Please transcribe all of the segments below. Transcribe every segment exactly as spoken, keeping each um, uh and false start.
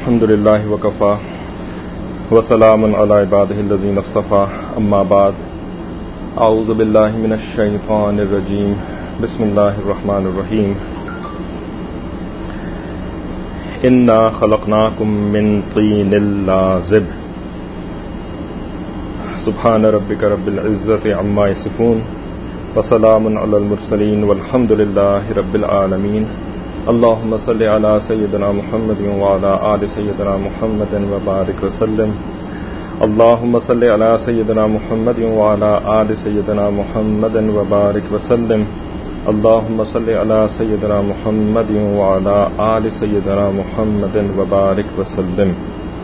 الحمد للہ وکفا وسلام علی عبادہ الذین اصطفیٰ اما بعد اعوذ باللہ من الشیطان الرجیم بسم اللہ الرحمن الرحیم انا خلقناکم من طین لازب سبحان ربک رب العزۃ عما یصفون وسلام علی المرسلین والحمد للہ رب العالمین اللهم صل على سيدنا محمد وعلى آل سيدنا محمد وبارك وسلم اللهم صل على سيدنا محمد وعلى آل سيدنا محمد وبارك وسلم اللهم صل على سيدنا محمد وعلى آل سيدنا محمد وبارك وسلم.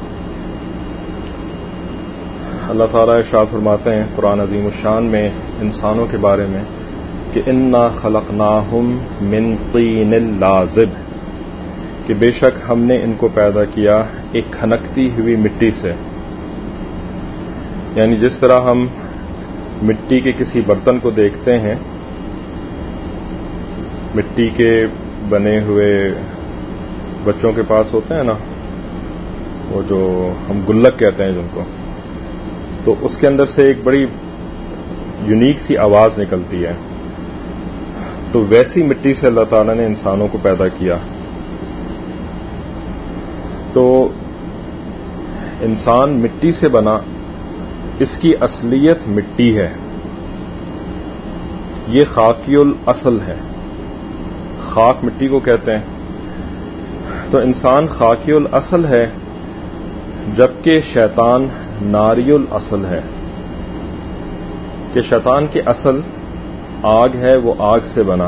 اللہ تعالیٰ ارشاد فرماتے ہیں قرآن عظیم الشان میں انسانوں کے بارے میں کہ انا خلقناہم من طین لازب، کہ بے شک ہم نے ان کو پیدا کیا ایک کھنکتی ہوئی مٹی سے. یعنی جس طرح ہم مٹی کے کسی برتن کو دیکھتے ہیں، مٹی کے بنے ہوئے بچوں کے پاس ہوتے ہیں نا، وہ جو ہم گلک کہتے ہیں جن کو، تو اس کے اندر سے ایک بڑی یونیک سی آواز نکلتی ہے. تو ویسی مٹی سے اللہ تعالیٰ نے انسانوں کو پیدا کیا. تو انسان مٹی سے بنا، اس کی اصلیت مٹی ہے، یہ خاکی الاصل ہے. خاک مٹی کو کہتے ہیں. تو انسان خاکی الاصل ہے، جبکہ شیطان ناری الاصل ہے. کہ شیطان کی اصل آگ ہے، وہ آگ سے بنا.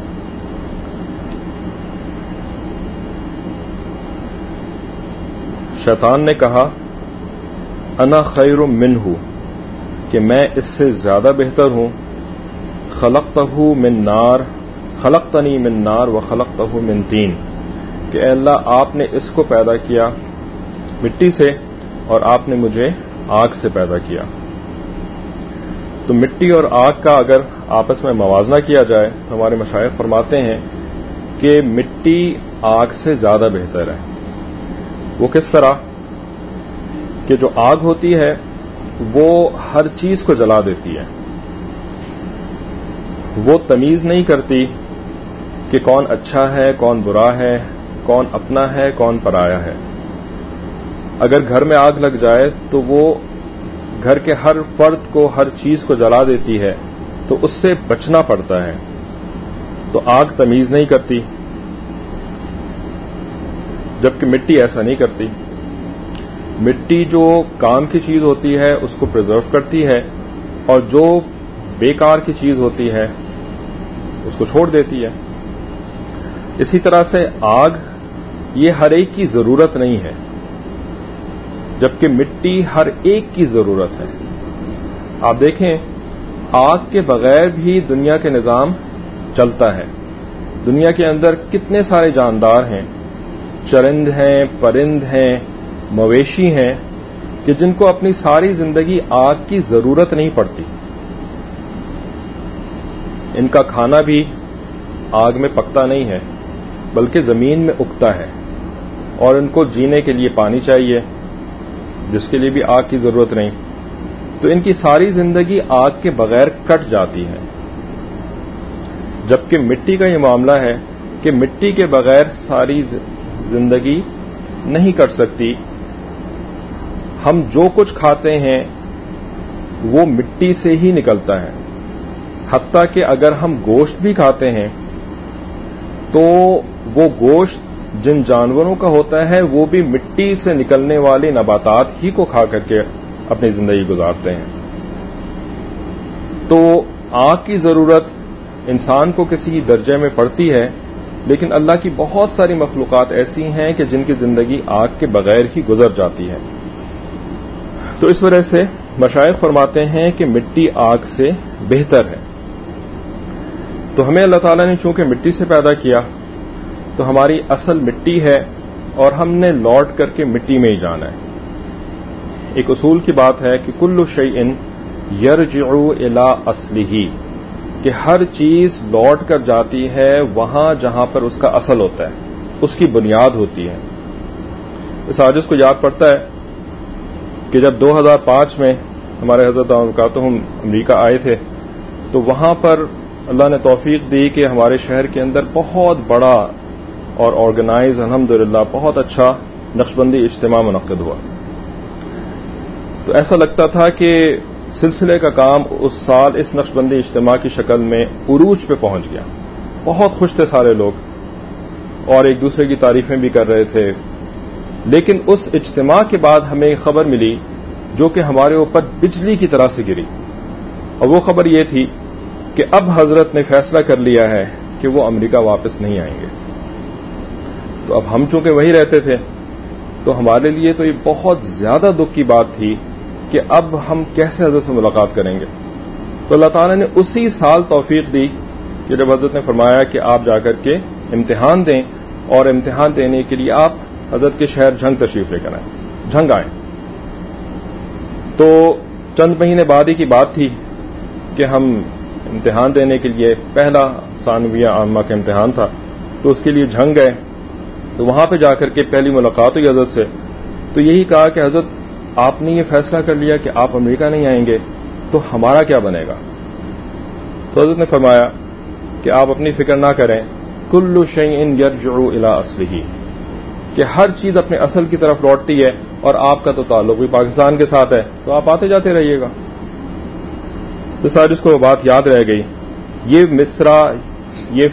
شیطان نے کہا انا خیر منہ، کہ میں اس سے زیادہ بہتر ہوں. خلقتہ من نار خلقتنی من نار و خلقتہ من طین، کہ اے اللہ آپ نے اس کو پیدا کیا مٹی سے اور آپ نے مجھے آگ سے پیدا کیا. تو مٹی اور آگ کا اگر آپس میں موازنہ کیا جائے تو ہمارے مشائخ فرماتے ہیں کہ مٹی آگ سے زیادہ بہتر ہے. وہ کس طرح؟ کہ جو آگ ہوتی ہے وہ ہر چیز کو جلا دیتی ہے، وہ تمیز نہیں کرتی کہ کون اچھا ہے کون برا ہے، کون اپنا ہے کون پرایا ہے. اگر گھر میں آگ لگ جائے تو وہ گھر کے ہر فرد کو ہر چیز کو جلا دیتی ہے، تو اس سے بچنا پڑتا ہے. تو آگ تمیز نہیں کرتی، جبکہ مٹی ایسا نہیں کرتی. مٹی جو کام کی چیز ہوتی ہے اس کو پرزرو کرتی ہے، اور جو بیکار کی چیز ہوتی ہے اس کو چھوڑ دیتی ہے. اسی طرح سے آگ یہ ہر ایک کی ضرورت نہیں ہے، جبکہ مٹی ہر ایک کی ضرورت ہے. آپ دیکھیں آگ کے بغیر بھی دنیا کے نظام چلتا ہے. دنیا کے اندر کتنے سارے جاندار ہیں، چرند ہیں، پرند ہیں، مویشی ہیں، کہ جن کو اپنی ساری زندگی آگ کی ضرورت نہیں پڑتی. ان کا کھانا بھی آگ میں پکتا نہیں ہے بلکہ زمین میں اگتا ہے، اور ان کو جینے کے لیے پانی چاہیے جس کے لیے بھی آگ کی ضرورت نہیں. تو ان کی ساری زندگی آگ کے بغیر کٹ جاتی ہے. جبکہ مٹی کا یہ معاملہ ہے کہ مٹی کے بغیر ساری زندگی نہیں کٹ سکتی. ہم جو کچھ کھاتے ہیں وہ مٹی سے ہی نکلتا ہے. حتیٰ کہ اگر ہم گوشت بھی کھاتے ہیں تو وہ گوشت جن جانوروں کا ہوتا ہے وہ بھی مٹی سے نکلنے والی نباتات ہی کو کھا کر کے اپنی زندگی گزارتے ہیں. تو آگ کی ضرورت انسان کو کسی درجے میں پڑتی ہے، لیکن اللہ کی بہت ساری مخلوقات ایسی ہیں کہ جن کی زندگی آگ کے بغیر ہی گزر جاتی ہے. تو اس وجہ سے مشائخ فرماتے ہیں کہ مٹی آگ سے بہتر ہے. تو ہمیں اللہ تعالیٰ نے چونکہ مٹی سے پیدا کیا تو ہماری اصل مٹی ہے، اور ہم نے لوٹ کر کے مٹی میں ہی جانا ہے. ایک اصول کی بات ہے کہ کل شیء یرجع الی اصلہ، کہ ہر چیز لوٹ کر جاتی ہے وہاں جہاں پر اس کا اصل ہوتا ہے، اس کی بنیاد ہوتی ہے. اس حادث کو یاد پڑتا ہے کہ جب دو ہزار پانچ میں ہمارے حضرت برکاتہم امریکہ آئے تھے تو وہاں پر اللہ نے توفیق دی کہ ہمارے شہر کے اندر بہت بڑا اور آرگنائز الحمدللہ بہت اچھا نقشبندی اجتماع منعقد ہوا. تو ایسا لگتا تھا کہ سلسلے کا کام اس سال اس نقشبندی اجتماع کی شکل میں عروج پہ پہنچ گیا. بہت خوش تھے سارے لوگ اور ایک دوسرے کی تعریفیں بھی کر رہے تھے. لیکن اس اجتماع کے بعد ہمیں ایک خبر ملی جو کہ ہمارے اوپر بجلی کی طرح سے گری, اور وہ خبر یہ تھی کہ اب حضرت نے فیصلہ کر لیا ہے کہ وہ امریکہ واپس نہیں آئیں گے. تو اب ہم چونکہ وہیں رہتے تھے تو ہمارے لیے تو یہ بہت زیادہ دکھ کی بات تھی کہ اب ہم کیسے حضرت سے ملاقات کریں گے. تو اللہ تعالیٰ نے اسی سال توفیق دی کہ جب حضرت نے فرمایا کہ آپ جا کر کے امتحان دیں, اور امتحان دینے کے لیے آپ حضرت کے شہر جھنگ تشریف لے کر آئیں, جھنگ آئیں. تو چند مہینے بعد ہی کی بات تھی کہ ہم امتحان دینے کے لیے, پہلا ثانویہ عامہ کا امتحان تھا, تو اس کے لیے جھنگ گئے. تو وہاں پہ جا کر کے پہلی ملاقات ہوئی حضرت سے. تو یہی کہا کہ حضرت آپ نے یہ فیصلہ کر لیا کہ آپ امریکہ نہیں آئیں گے تو ہمارا کیا بنے گا. تو حضرت نے فرمایا کہ آپ اپنی فکر نہ کریں, کل شیء یرجع الی اصلہ, کہ ہر چیز اپنے اصل کی طرف لوٹتی ہے, اور آپ کا تو تعلق بھی پاکستان کے ساتھ ہے تو آپ آتے جاتے رہیے گا. تو سر جس کو بات یاد رہ گئی, یہ مصرع, یہ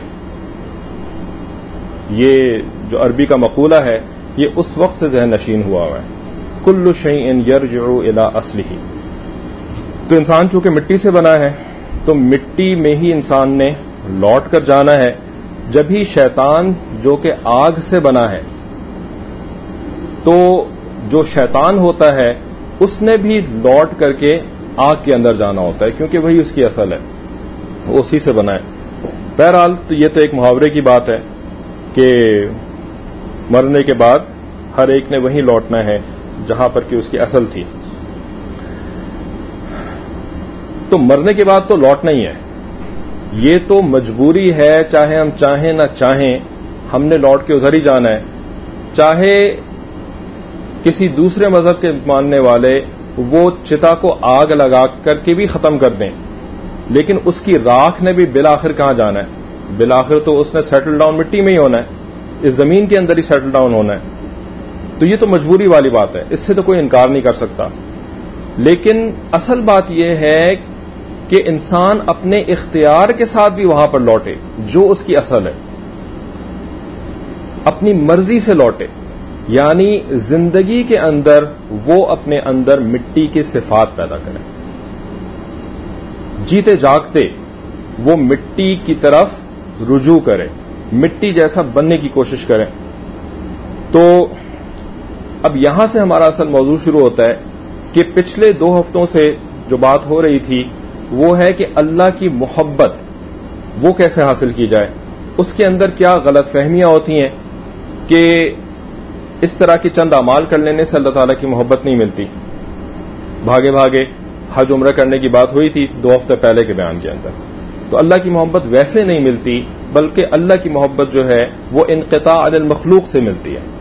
یہ جو عربی کا مقولہ ہے یہ اس وقت سے ذہن نشین ہوا ہوا ہے, کل شیء یرجع الی اصلہ. تو انسان چونکہ مٹی سے بنا ہے تو مٹی میں ہی انسان نے لوٹ کر جانا ہے. جب ہی شیطان جو کہ آگ سے بنا ہے, تو جو شیطان ہوتا ہے اس نے بھی لوٹ کر کے آگ کے اندر جانا ہوتا ہے, کیونکہ وہی اس کی اصل ہے, وہ اسی سے بنا ہے. بہرحال تو یہ تو ایک محاورے کی بات ہے کہ مرنے کے بعد ہر ایک نے وہیں لوٹنا ہے جہاں پر کہ اس کی اصل تھی. تو مرنے کے بعد تو لوٹنا ہی ہے, یہ تو مجبوری ہے, چاہے ہم چاہیں نہ چاہیں ہم نے لوٹ کے ادھر ہی جانا ہے. چاہے کسی دوسرے مذہب کے ماننے والے وہ چتا کو آگ لگا کر کے بھی ختم کر دیں, لیکن اس کی راکھ نے بھی بالآخر کہاں جانا ہے؟ بالآخر تو اس نے سیٹل ڈاؤن مٹی میں ہی ہونا ہے, اس زمین کے اندر ہی سیٹل ڈاؤن ہونا ہے. تو یہ تو مجبوری والی بات ہے, اس سے تو کوئی انکار نہیں کر سکتا. لیکن اصل بات یہ ہے کہ انسان اپنے اختیار کے ساتھ بھی وہاں پر لوٹے جو اس کی اصل ہے, اپنی مرضی سے لوٹے, یعنی زندگی کے اندر وہ اپنے اندر مٹی کی صفات پیدا کریں, جیتے جاگتے وہ مٹی کی طرف رجوع کرے, مٹی جیسا بننے کی کوشش کریں. تو اب یہاں سے ہمارا اصل موضوع شروع ہوتا ہے کہ پچھلے دو ہفتوں سے جو بات ہو رہی تھی وہ ہے کہ اللہ کی محبت وہ کیسے حاصل کی جائے. اس کے اندر کیا غلط فہمیاں ہوتی ہیں کہ اس طرح کے چند اعمال کر لینے سے اللہ تعالیٰ کی محبت نہیں ملتی. بھاگے بھاگے حج عمرہ کرنے کی بات ہوئی تھی دو ہفتے پہلے کے بیان کے اندر. تو اللہ کی محبت ویسے نہیں ملتی, بلکہ اللہ کی محبت جو ہے وہ انقطاع عن المخلوق سے ملتی ہے,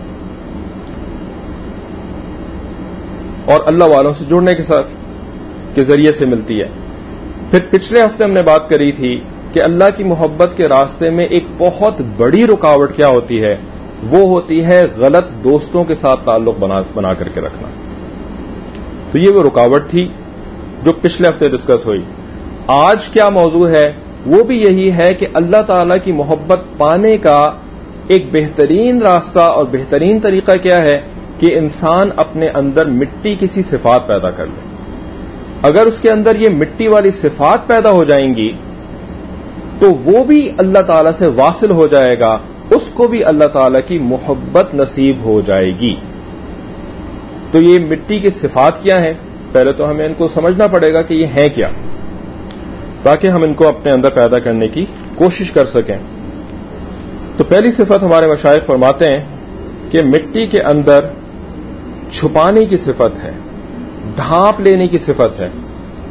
اور اللہ والوں سے جڑنے کے ساتھ کے ذریعے سے ملتی ہے. پھر پچھلے ہفتے ہم نے بات کری تھی کہ اللہ کی محبت کے راستے میں ایک بہت بڑی رکاوٹ کیا ہوتی ہے, وہ ہوتی ہے غلط دوستوں کے ساتھ تعلق بنا بنا کر کے رکھنا. تو یہ وہ رکاوٹ تھی جو پچھلے ہفتے ڈسکس ہوئی. آج کیا موضوع ہے وہ بھی یہی ہے کہ اللہ تعالی کی محبت پانے کا ایک بہترین راستہ اور بہترین طریقہ کیا ہے کہ انسان اپنے اندر مٹی کی سی صفات پیدا کر لے. اگر اس کے اندر یہ مٹی والی صفات پیدا ہو جائیں گی تو وہ بھی اللہ تعالی سے واصل ہو جائے گا, اس کو بھی اللہ تعالی کی محبت نصیب ہو جائے گی. تو یہ مٹی کی صفات کیا ہیں؟ پہلے تو ہمیں ان کو سمجھنا پڑے گا کہ یہ ہیں کیا, تاکہ ہم ان کو اپنے اندر پیدا کرنے کی کوشش کر سکیں. تو پہلی صفت ہمارے مشائخ فرماتے ہیں کہ مٹی کے اندر چھپانے کی صفت ہے, ڈھانپ لینے کی صفت ہے,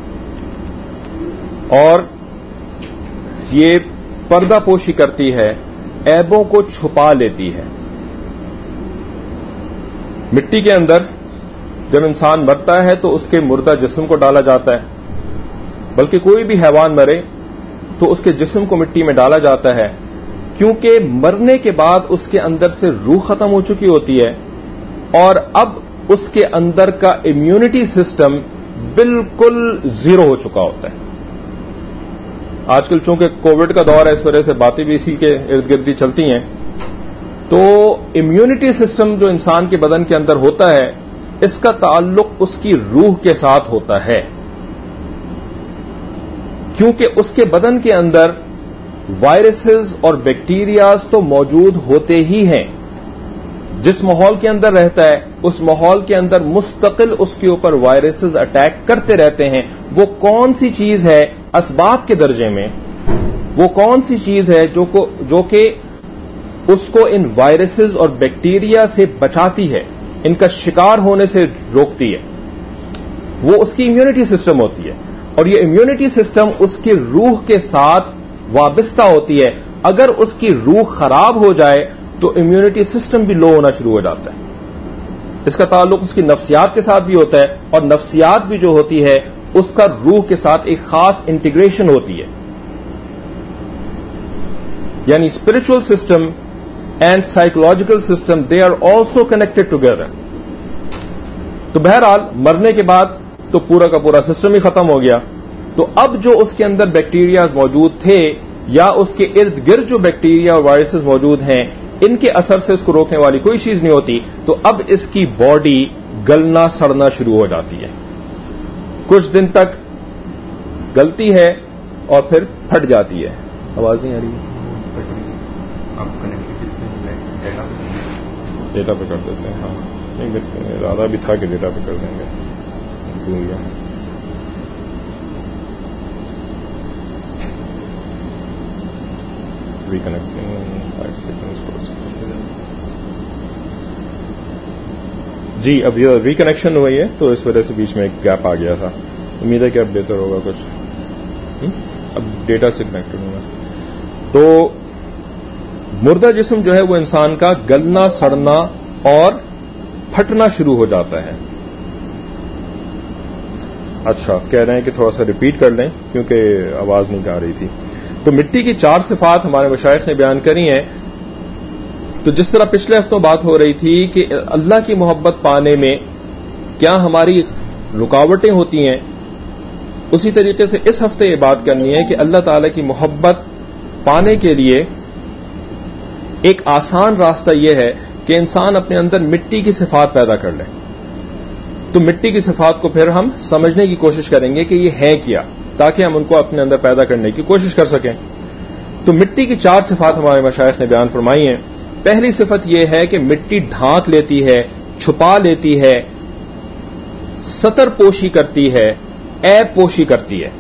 اور یہ پردہ پوشی کرتی ہے, عیبوں کو چھپا لیتی ہے. مٹی کے اندر جب انسان مرتا ہے تو اس کے مردہ جسم کو ڈالا جاتا ہے، بلکہ کوئی بھی حیوان مرے تو اس کے جسم کو مٹی میں ڈالا جاتا ہے، کیونکہ مرنے کے بعد اس کے اندر سے روح ختم ہو چکی ہوتی ہے اور اب اس کے اندر کا امیونٹی سسٹم بالکل زیرو ہو چکا ہوتا ہے۔ آج کل چونکہ کووڈ کا دور ہے، اس وجہ سے باتیں بھی اسی کے ارد گرد چلتی ہیں، تو امیونٹی سسٹم جو انسان کے بدن کے اندر ہوتا ہے اس کا تعلق اس کی روح کے ساتھ ہوتا ہے، کیونکہ اس کے بدن کے اندر وائرسز اور بیکٹیریاز تو موجود ہوتے ہی ہیں۔ جس ماحول کے اندر رہتا ہے اس ماحول کے اندر مستقل اس کے اوپر وائرسز اٹیک کرتے رہتے ہیں۔ وہ کون سی چیز ہے اسباب کے درجے میں، وہ کون سی چیز ہے جو کو جو کہ اس کو ان وائرسز اور بیکٹیریا سے بچاتی ہے، ان کا شکار ہونے سے روکتی ہے، وہ اس کی امیونٹی سسٹم ہوتی ہے۔ اور یہ امیونٹی سسٹم اس کی روح کے ساتھ وابستہ ہوتی ہے۔ اگر اس کی روح خراب ہو جائے تو امیونٹی سسٹم بھی لو ہونا شروع ہو جاتا ہے۔ اس کا تعلق اس کی نفسیات کے ساتھ بھی ہوتا ہے، اور نفسیات بھی جو ہوتی ہے اس کا روح کے ساتھ ایک خاص انٹیگریشن ہوتی ہے، یعنی spiritual system and psychological system they are also connected together. تو بہرحال مرنے کے بعد تو پورا کا پورا سسٹم ہی ختم ہو گیا، تو اب جو اس کے اندر بیکٹیریاز موجود تھے یا اس کے ارد گرد جو بیکٹیریا اور وائرسز موجود ہیں ان کے اثر سے اس کو روکنے والی کوئی چیز نہیں ہوتی، تو اب اس کی باڈی گلنا سڑنا شروع ہو جاتی ہے، کچھ دن تک گلتی ہے اور پھر پھٹ جاتی ہے۔ آواز نہیں آ رہی؟ ڈیٹا پہ کر دیتے ہیں، ہاں نہیں ارادہ بھی تھا کہ ڈیٹا پہ کر دیں گے، بھول گیا۔ جی اب یہ ریکنیکشن ہوئی ہے تو اس وجہ سے بیچ میں ایک گیپ آ گیا تھا، امید ہے کہ اب بہتر ہوگا کچھ، اب ڈیٹا سے کنیکٹڈ ہوگا۔ تو مردہ جسم جو ہے وہ انسان کا گلنا سڑنا اور پھٹنا شروع ہو جاتا ہے۔ اچھا کہہ رہے ہیں کہ تھوڑا سا ریپیٹ کر لیں کیونکہ آواز نہیں آ رہی تھی۔ تو مٹی کی چار صفات ہمارے مشائخ نے بیان کری ہیں۔ تو جس طرح پچھلے ہفتوں بات ہو رہی تھی کہ اللہ کی محبت پانے میں کیا ہماری رکاوٹیں ہوتی ہیں، اسی طریقے سے اس ہفتے یہ بات کرنی ہے کہ اللہ تعالی کی محبت پانے کے لیے ایک آسان راستہ یہ ہے کہ انسان اپنے اندر مٹی کی صفات پیدا کر لے۔ تو مٹی کی صفات کو پھر ہم سمجھنے کی کوشش کریں گے کہ یہ ہے کیا، تاکہ ہم ان کو اپنے اندر پیدا کرنے کی کوشش کر سکیں۔ تو مٹی کی چار صفات ہمارے مشائخ نے بیان فرمائی ہیں۔ پہلی صفت یہ ہے کہ مٹی ڈھانک لیتی ہے، چھپا لیتی ہے، ستر پوشی کرتی ہے، عیب پوشی کرتی ہے۔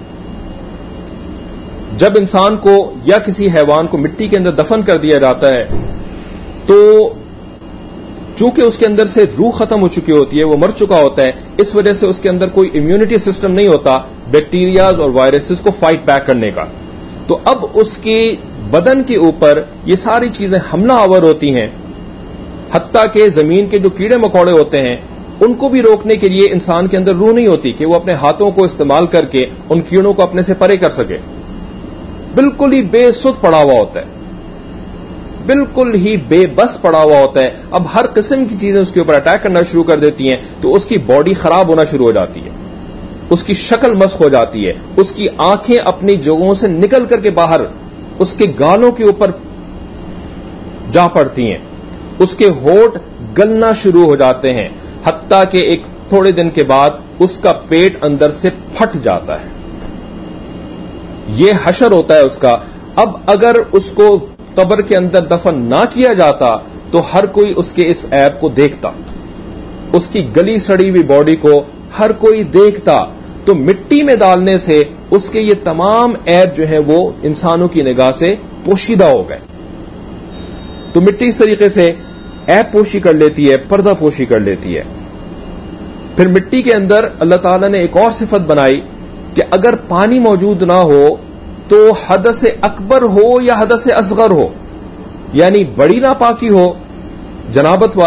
جب انسان کو یا کسی حیوان کو مٹی کے اندر دفن کر دیا جاتا ہے تو چونکہ اس کے اندر سے روح ختم ہو چکی ہوتی ہے، وہ مر چکا ہوتا ہے، اس وجہ سے اس کے اندر کوئی امیونٹی سسٹم نہیں ہوتا بیکٹیریاز اور وائرسز کو فائٹ بیک کرنے کا۔ تو اب اس کی بدن کے اوپر یہ ساری چیزیں حملہ آور ہوتی ہیں، حتیٰ کہ زمین کے جو کیڑے مکوڑے ہوتے ہیں ان کو بھی روکنے کے لیے انسان کے اندر روح نہیں ہوتی کہ وہ اپنے ہاتھوں کو استعمال کر کے ان کیڑوں کو اپنے سے پرے کر سکے۔ بالکل ہی بے سدھ پڑا ہوا ہوتا ہے، بالکل ہی بے بس پڑا ہوا ہوتا ہے۔ اب ہر قسم کی چیزیں اس کے اوپر اٹیک کرنا شروع کر دیتی ہیں تو اس کی باڈی خراب ہونا شروع ہو جاتی ہے، اس کی شکل مسخ ہو جاتی ہے، اس کی آنکھیں اپنی جگہوں سے نکل کر کے باہر اس کے گالوں کے اوپر جا پڑتی ہیں، اس کے ہونٹ گلنا شروع ہو جاتے ہیں، حتیٰ کہ ایک تھوڑے دن کے بعد اس کا پیٹ اندر سے پھٹ جاتا ہے۔ یہ حشر ہوتا ہے اس کا۔ اب اگر اس کو قبر کے اندر دفن نہ کیا جاتا تو ہر کوئی اس کے اس عیب کو دیکھتا، اس کی گلی سڑی ہوئی باڈی کو ہر کوئی دیکھتا۔ تو مٹی میں ڈالنے سے اس کے یہ تمام عیب جو ہیں وہ انسانوں کی نگاہ سے پوشیدہ ہو گئے۔ تو مٹی اس طریقے سے عیب پوشی کر لیتی ہے، پردہ پوشی کر لیتی ہے۔ پھر مٹی کے اندر اللہ تعالیٰ نے ایک اور صفت بنائی کہ اگر پانی موجود نہ ہو تو حدث اکبر ہو یا حدث اصغر ہو، یعنی بڑی ناپاکی ہو جنابت والی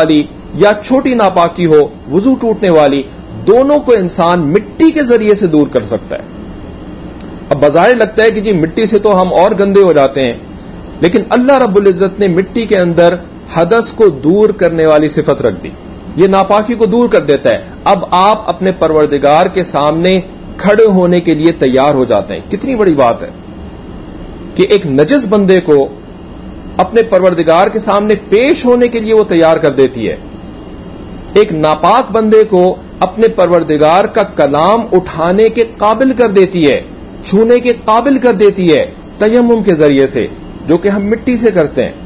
یا چھوٹی ناپاکی ہو وضو ٹوٹنے والی، دونوں کو انسان مٹی کے ذریعے سے دور کر سکتا ہے۔ اب بظاہر لگتا ہے کہ جی مٹی سے تو ہم اور گندے ہو جاتے ہیں، لیکن اللہ رب العزت نے مٹی کے اندر حدث کو دور کرنے والی صفت رکھ دی، یہ ناپاکی کو دور کر دیتا ہے۔ اب آپ اپنے پروردگار کے سامنے کھڑے ہونے کے لیے تیار ہو جاتے ہیں۔ کتنی بڑی بات ہے کہ ایک نجس بندے کو اپنے پروردگار کے سامنے پیش ہونے کے لیے وہ تیار کر دیتی ہے، ایک ناپاک بندے کو اپنے پروردگار کا کلام اٹھانے کے قابل کر دیتی ہے، چھونے کے قابل کر دیتی ہے تیمم کے ذریعے سے، جو کہ ہم مٹی سے کرتے ہیں۔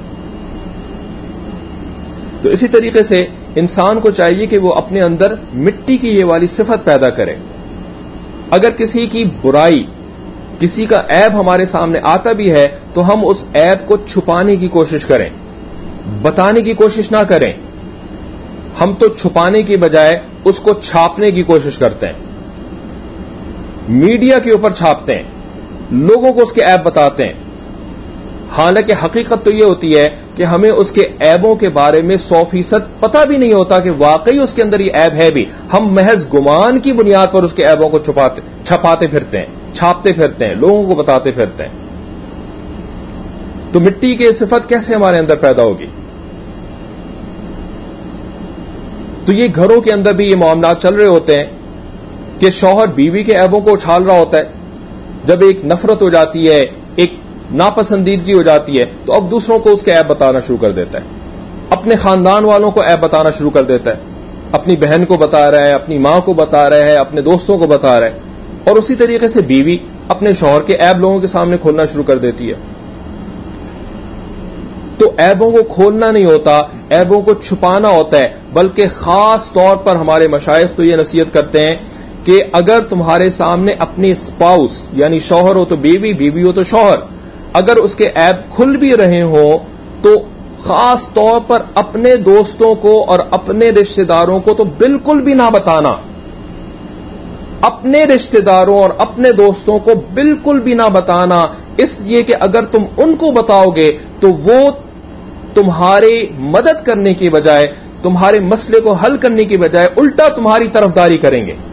تو اسی طریقے سے انسان کو چاہیے کہ وہ اپنے اندر مٹی کی یہ والی صفت پیدا کرے۔ اگر کسی کی برائی، کسی کا عیب ہمارے سامنے آتا بھی ہے تو ہم اس عیب کو چھپانے کی کوشش کریں، بتانے کی کوشش نہ کریں۔ ہم تو چھپانے کی بجائے اس کو چھاپنے کی کوشش کرتے ہیں، میڈیا کے اوپر چھاپتے ہیں، لوگوں کو اس کے عیب بتاتے ہیں، حالانکہ حقیقت تو یہ ہوتی ہے کہ ہمیں اس کے عیبوں کے بارے میں سو فیصد پتہ بھی نہیں ہوتا کہ واقعی اس کے اندر یہ عیب ہے بھی، ہم محض گمان کی بنیاد پر اس کے عیبوں کو چھپاتے چھپاتے پھرتے ہیں، چھاپتے پھرتے ہیں، لوگوں کو بتاتے پھرتے ہیں۔ تو مٹی کی صفت کیسے ہمارے اندر پیدا ہوگی؟ تو یہ گھروں کے اندر بھی یہ معاملات چل رہے ہوتے ہیں کہ شوہر بیوی کے عیبوں کو اچھال رہا ہوتا ہے، جب ایک نفرت ہو جاتی ہے، ایک ناپسندیدگی ہو جاتی ہے، تو اب دوسروں کو اس کے عیب بتانا شروع کر دیتا ہے، اپنے خاندان والوں کو عیب بتانا شروع کر دیتا ہے، اپنی بہن کو بتا رہا ہے، اپنی ماں کو بتا رہا ہے، اپنے دوستوں کو بتا رہا ہے، اور اسی طریقے سے بیوی اپنے شوہر کے عیب لوگوں کے سامنے کھولنا شروع کر دیتی ہے۔ تو عیبوں کو کھولنا نہیں ہوتا، عیبوں کو چھپانا ہوتا ہے، بلکہ خاص طور پر ہمارے مشائخ تو یہ نصیحت کرتے ہیں کہ اگر تمہارے سامنے اپنی اسپاؤس یعنی شوہر ہو تو بیوی، بیوی ہو تو شوہر، اگر اس کے عیب کھل بھی رہے ہوں تو خاص طور پر اپنے دوستوں کو اور اپنے رشتہ داروں کو تو بالکل بھی نہ بتانا، اپنے رشتہ داروں اور اپنے دوستوں کو بالکل بھی نہ بتانا، اس لیے کہ اگر تم ان کو بتاؤ گے تو وہ تمہاری مدد کرنے کی بجائے، تمہارے مسئلے کو حل کرنے کی بجائے الٹا تمہاری طرفداری کریں گے،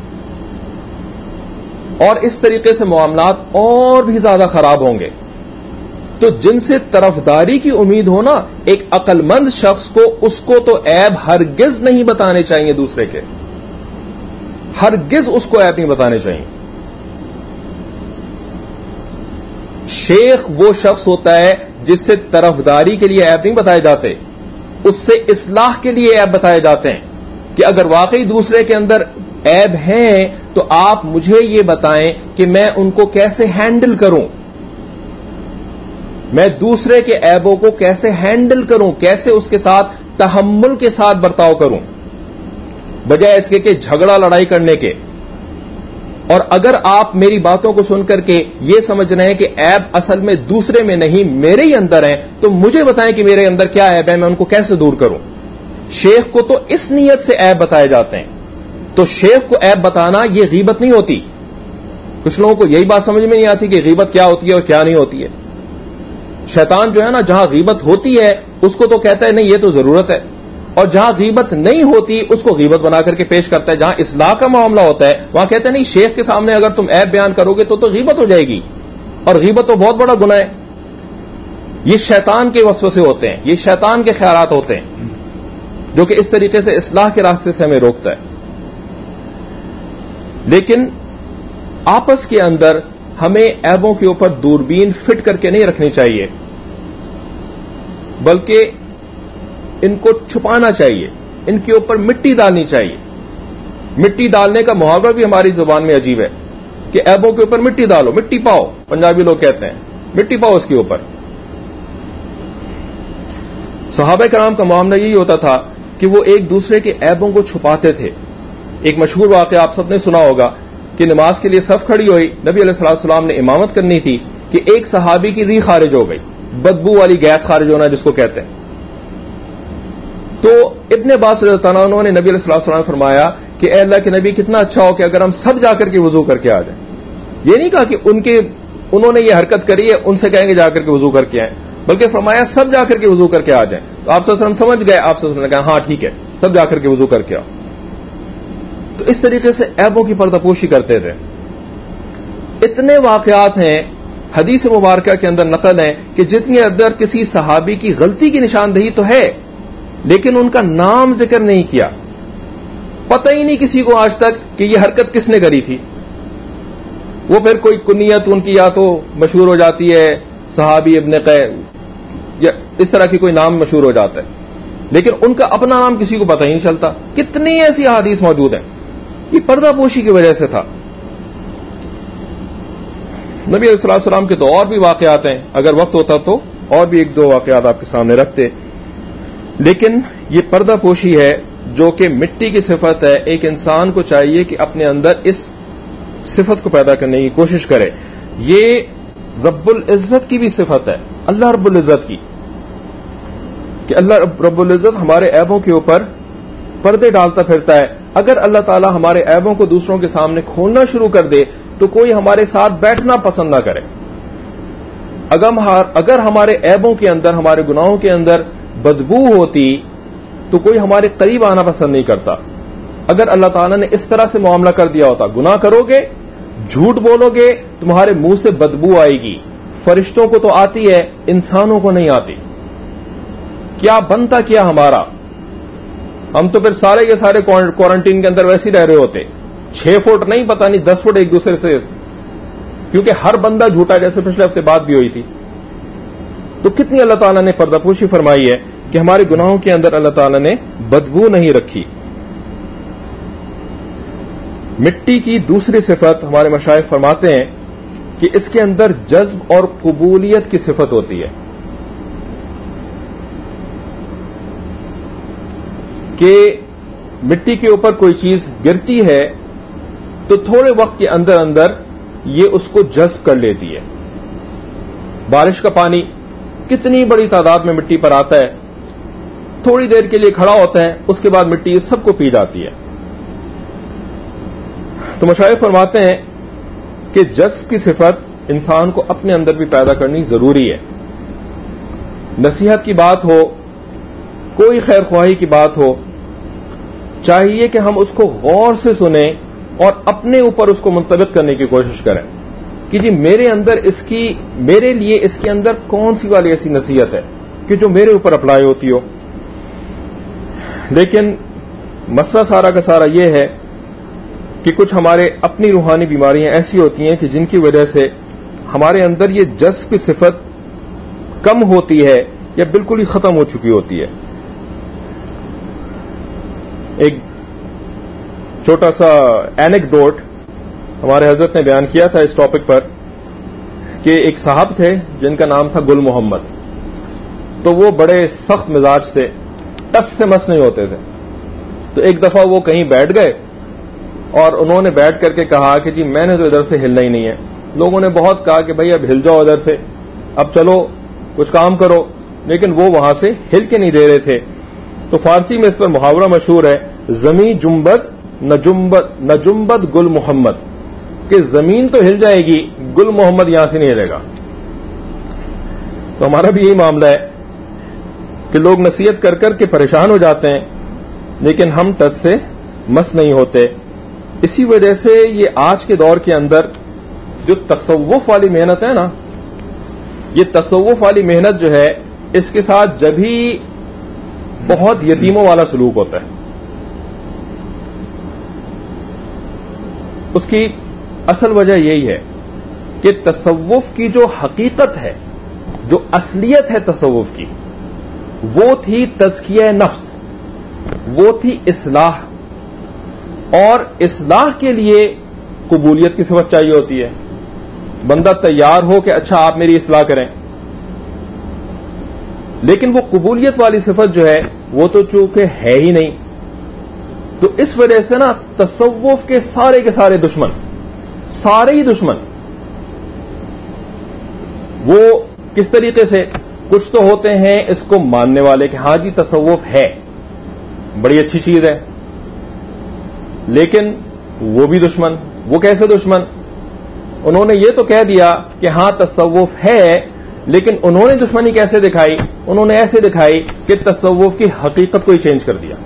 اور اس طریقے سے معاملات اور بھی زیادہ خراب ہوں گے۔ تو جن سے طرفداری کی امید ہو نا، ایک عقل مند شخص کو اس کو تو عیب ہرگز نہیں بتانے چاہیے دوسرے کے، ہرگز اس کو عیب نہیں بتانے چاہیے۔ شیخ وہ شخص ہوتا ہے جس سے طرفداری کے لیے عیب نہیں بتائے جاتے، اس سے اصلاح کے لیے عیب بتائے جاتے ہیں کہ اگر واقعی دوسرے کے اندر عیب ہیں تو آپ مجھے یہ بتائیں کہ میں ان کو کیسے ہینڈل کروں، میں دوسرے کے عیبوں کو کیسے ہینڈل کروں، کیسے اس کے ساتھ تحمل کے ساتھ برتاؤ کروں، بجائے اس کے کہ جھگڑا لڑائی کرنے کے۔ اور اگر آپ میری باتوں کو سن کر کے یہ سمجھ رہے ہیں کہ عیب اصل میں دوسرے میں نہیں میرے ہی اندر ہیں، تو مجھے بتائیں کہ میرے اندر کیا عیب ہے، میں ان کو کیسے دور کروں۔ شیخ کو تو اس نیت سے عیب بتائے جاتے ہیں، تو شیخ کو عیب بتانا یہ غیبت نہیں ہوتی۔ کچھ لوگوں کو یہی بات سمجھ میں نہیں آتی کہ غیبت کیا ہوتی ہے اور کیا نہیں ہوتی ہے۔ شیطان جو ہے نا، جہاں غیبت ہوتی ہے اس کو تو کہتا ہے نہیں یہ تو ضرورت ہے، اور جہاں غیبت نہیں ہوتی اس کو غیبت بنا کر کے پیش کرتا ہے۔ جہاں اصلاح کا معاملہ ہوتا ہے وہاں کہتا ہے نہیں شیخ کے سامنے اگر تم عیب بیان کرو گے تو تو غیبت ہو جائے گی، اور غیبت تو بہت بڑا گناہ ہے۔ یہ شیطان کے وسوسے ہوتے ہیں، یہ شیطان کے خیالات ہوتے ہیں جو کہ اس طریقے سے اصلاح کے راستے سے ہمیں روکتا ہے۔ لیکن آپس کے اندر ہمیں عیبوں کے اوپر دوربین فٹ کر کے نہیں رکھنی چاہیے، بلکہ ان کو چھپانا چاہیے، ان کے اوپر مٹی ڈالنی چاہیے۔ مٹی ڈالنے کا محاورہ بھی ہماری زبان میں عجیب ہے کہ عیبوں کے اوپر مٹی ڈالو، مٹی پاؤ، پنجابی لوگ کہتے ہیں مٹی پاؤ اس کے اوپر۔ صحابہ کرام کا معاملہ یہی ہوتا تھا کہ وہ ایک دوسرے کے عیبوں کو چھپاتے تھے۔ ایک مشہور واقعہ آپ سب نے سنا ہوگا کہ نماز کے لیے صف کھڑی ہوئی، نبی علیہ الصلوۃ والسلام نے امامت کرنی تھی کہ ایک صحابی کی ریح خارج ہو گئی، بدبو والی گیس خارج ہونا جس کو کہتے ہیں۔ تو ابن عباس رضی اللہ عنہ نے نبی علیہ الصلوۃ والسلام نے فرمایا کہ اے اللہ کے نبی کتنا اچھا ہو کہ اگر ہم سب جا کر کے وضو کر کے آ جائیں۔ یہ نہیں کہا کہ ان کے انہوں نے یہ حرکت کری ہے ان سے کہیں گے جا کر کے وضو کر کے آئیں، بلکہ فرمایا سب جا کر کے وضو کر کے آ جائیں۔ تو آپ صلی اللہ علیہ وسلم سمجھ گئے, آپ صلی اللہ علیہ وسلم نے کہا ہاں ٹھیک ہے, سب جا کر کے وضو کر کے آؤ. تو اس طریقے سے عیبوں کی پردہ پوشی کرتے تھے. اتنے واقعات ہیں حدیث مبارکہ کے اندر نقل ہیں کہ جتنے اندر کسی صحابی کی غلطی کی نشاندہی تو ہے لیکن ان کا نام ذکر نہیں کیا, پتہ ہی نہیں کسی کو آج تک کہ یہ حرکت کس نے کری تھی. وہ پھر کوئی کنیت ان کی یا تو مشہور ہو جاتی ہے, صحابی ابن قیس یا اس طرح کی کوئی نام مشہور ہو جاتا ہے, لیکن ان کا اپنا نام کسی کو پتہ ہی نہیں چلتا. کتنی ایسی احادیث موجود ہیں, یہ پردہ پوشی کی وجہ سے تھا. نبی علیہ الصلوۃ والسلام کے تو اور بھی واقعات ہیں, اگر وقت ہوتا تو اور بھی ایک دو واقعات آپ کے سامنے رکھتے, لیکن یہ پردہ پوشی ہے جو کہ مٹی کی صفت ہے. ایک انسان کو چاہیے کہ اپنے اندر اس صفت کو پیدا کرنے کی کوشش کرے. یہ رب العزت کی بھی صفت ہے, اللہ رب العزت کی, کہ اللہ رب العزت ہمارے عیبوں کے اوپر پردے ڈالتا پھرتا ہے. اگر اللہ تعالی ہمارے عیبوں کو دوسروں کے سامنے کھولنا شروع کر دے تو کوئی ہمارے ساتھ بیٹھنا پسند نہ کرے. اگر ہمارے عیبوں کے اندر, ہمارے گناہوں کے اندر بدبو ہوتی تو کوئی ہمارے قریب آنا پسند نہیں کرتا. اگر اللہ تعالیٰ نے اس طرح سے معاملہ کر دیا ہوتا, گناہ کرو گے, جھوٹ بولو گے, تمہارے منہ سے بدبو آئے گی. فرشتوں کو تو آتی ہے, انسانوں کو نہیں آتی. کیا بنتا کیا ہمارا, ہم تو پھر سارے کے سارے کوارنٹین کے اندر ویسے ہی رہ رہے ہوتے, چھ فٹ نہیں پتہ نہیں دس فٹ ایک دوسرے سے, کیونکہ ہر بندہ جھوٹا, جیسے پچھلے ہفتے بات بھی ہوئی تھی. تو کتنی اللہ تعالیٰ نے پردہ پوشی فرمائی ہے کہ ہمارے گناہوں کے اندر اللہ تعالیٰ نے بدبو نہیں رکھی. مٹی کی دوسری صفت ہمارے مشائخ فرماتے ہیں کہ اس کے اندر جذب اور قبولیت کی صفت ہوتی ہے, کہ مٹی کے اوپر کوئی چیز گرتی ہے تو تھوڑے وقت کے اندر اندر یہ اس کو جذب کر لیتی ہے. بارش کا پانی کتنی بڑی تعداد میں مٹی پر آتا ہے, تھوڑی دیر کے لیے کھڑا ہوتا ہے, اس کے بعد مٹی سب کو پی جاتی ہے. تو مشائخ فرماتے ہیں کہ جذب کی صفت انسان کو اپنے اندر بھی پیدا کرنی ضروری ہے. نصیحت کی بات ہو, کوئی خیر خواہی کی بات ہو, چاہیے کہ ہم اس کو غور سے سنیں اور اپنے اوپر اس کو منطبق کرنے کی کوشش کریں کہ جی میرے اندر اس کی, میرے لیے اس کے اندر کون سی والی ایسی نصیحت ہے کہ جو میرے اوپر اپلائی ہوتی ہو. لیکن مسئلہ سارا کا سارا یہ ہے کہ کچھ ہمارے اپنی روحانی بیماریاں ایسی ہوتی ہیں کہ جن کی وجہ سے ہمارے اندر یہ جذب کی صفت کم ہوتی ہے یا بالکل ہی ختم ہو چکی ہوتی ہے. ایک چھوٹا سا اینیکڈوٹ ہمارے حضرت نے بیان کیا تھا اس ٹاپک پر کہ ایک صاحب تھے جن کا نام تھا گل محمد. تو وہ بڑے سخت مزاج سے, ٹس سے مس نہیں ہوتے تھے. تو ایک دفعہ وہ کہیں بیٹھ گئے اور انہوں نے بیٹھ کر کے کہا کہ جی میں نے تو ادھر سے ہلنا ہی نہیں ہے. لوگوں نے بہت کہا کہ بھائی اب ہل جاؤ ادھر سے, اب چلو کچھ کام کرو, لیکن وہ وہاں سے ہل کے نہیں دے رہے تھے. تو فارسی میں اس پر محاورہ مشہور ہے, زمین جنبت نہ جنبت نہ جنبت گل محمد, کہ زمین تو ہل جائے گی, گل محمد یہاں سے نہیں ہلے گا. تو ہمارا بھی یہی معاملہ ہے کہ لوگ نصیحت کر کر کے پریشان ہو جاتے ہیں لیکن ہم ٹس سے مس نہیں ہوتے. اسی وجہ سے یہ آج کے دور کے اندر جو تصوف والی محنت ہے نا, یہ تصوف والی محنت جو ہے اس کے ساتھ جبھی بہت یتیموں والا سلوک ہوتا ہے. اس کی اصل وجہ یہی ہے کہ تصوف کی جو حقیقت ہے, جو اصلیت ہے تصوف کی, وہ تھی تزکیہ نفس, وہ تھی اصلاح, اور اصلاح کے لیے قبولیت کی صفت چاہیے ہوتی ہے. بندہ تیار ہو کہ اچھا آپ میری اصلاح کریں, لیکن وہ قبولیت والی صفت جو ہے وہ تو چونکہ ہے ہی نہیں. تو اس وجہ سے نا تصوف کے سارے کے سارے دشمن, سارے ہی دشمن, وہ کس طریقے سے, کچھ تو ہوتے ہیں اس کو ماننے والے کہ ہاں جی تصوف ہے, بڑی اچھی چیز ہے, لیکن وہ بھی دشمن. وہ کیسے دشمن؟ انہوں نے یہ تو کہہ دیا کہ ہاں تصوف ہے, لیکن انہوں نے دشمنی کیسے دکھائی؟ انہوں نے ایسے دکھائی کہ تصوف کی حقیقت کو ہی چینج کر دیا.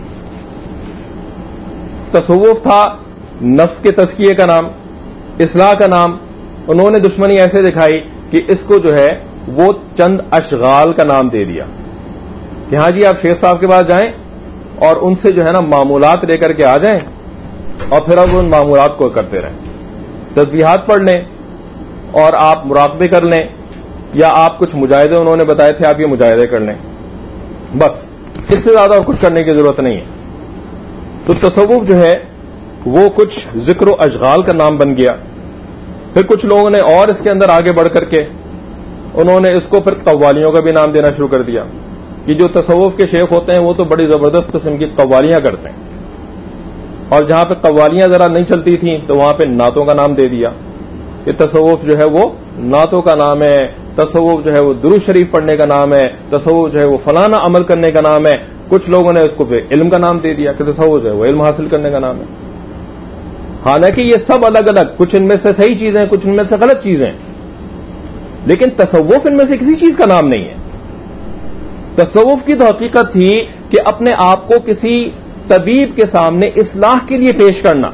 تصوف تھا نفس کے تزکیے کا نام، اصلاح کا نام. انہوں نے دشمنی ایسے دکھائی کہ اس کو جو ہے وہ چند اشغال کا نام دے دیا کہ ہاں جی آپ شیخ صاحب کے پاس جائیں اور ان سے جو ہے نا معمولات لے کر کے آ جائیں اور پھر اب ان معمولات کو کرتے رہیں. تسبیحات پڑھ لیں اور آپ مراقبے کر لیں، یا آپ کچھ مجاہدے انہوں نے بتائے تھے آپ یہ مجاہدے کر لیں، بس اس سے زیادہ اور کچھ کرنے کی ضرورت نہیں ہے. تو تصوف جو ہے وہ کچھ ذکر و اشغال کا نام بن گیا. پھر کچھ لوگوں نے اور اس کے اندر آگے بڑھ کر کے انہوں نے اس کو پھر قوالیوں کا بھی نام دینا شروع کر دیا کہ جو تصوف کے شیخ ہوتے ہیں وہ تو بڑی زبردست قسم کی قوالیاں کرتے ہیں، اور جہاں پہ قوالیاں ذرا نہیں چلتی تھیں تو وہاں پہ نعتوں کا نام دے دیا کہ تصوف جو ہے وہ نعتوں کا نام ہے، تصوف جو ہے وہ درود شریف پڑھنے کا نام ہے، تصوف جو ہے وہ فلانا عمل کرنے کا نام ہے. کچھ لوگوں نے اس کو پھر علم کا نام دے دیا کہ تصوف جو ہے وہ علم حاصل کرنے کا نام ہے. حالانکہ یہ سب الگ الگ، کچھ ان میں سے صحیح چیزیں کچھ ان میں سے غلط چیزیں، لیکن تصوف ان میں سے کسی چیز کا نام نہیں ہے. تصوف کی تو حقیقت تھی کہ اپنے آپ کو کسی طبیب کے سامنے اصلاح کے لیے پیش کرنا.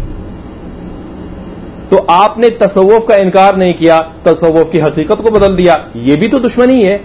تو آپ نے تصوف کا انکار نہیں کیا، تصوف کی حقیقت کو بدل دیا، یہ بھی تو دشمنی ہے.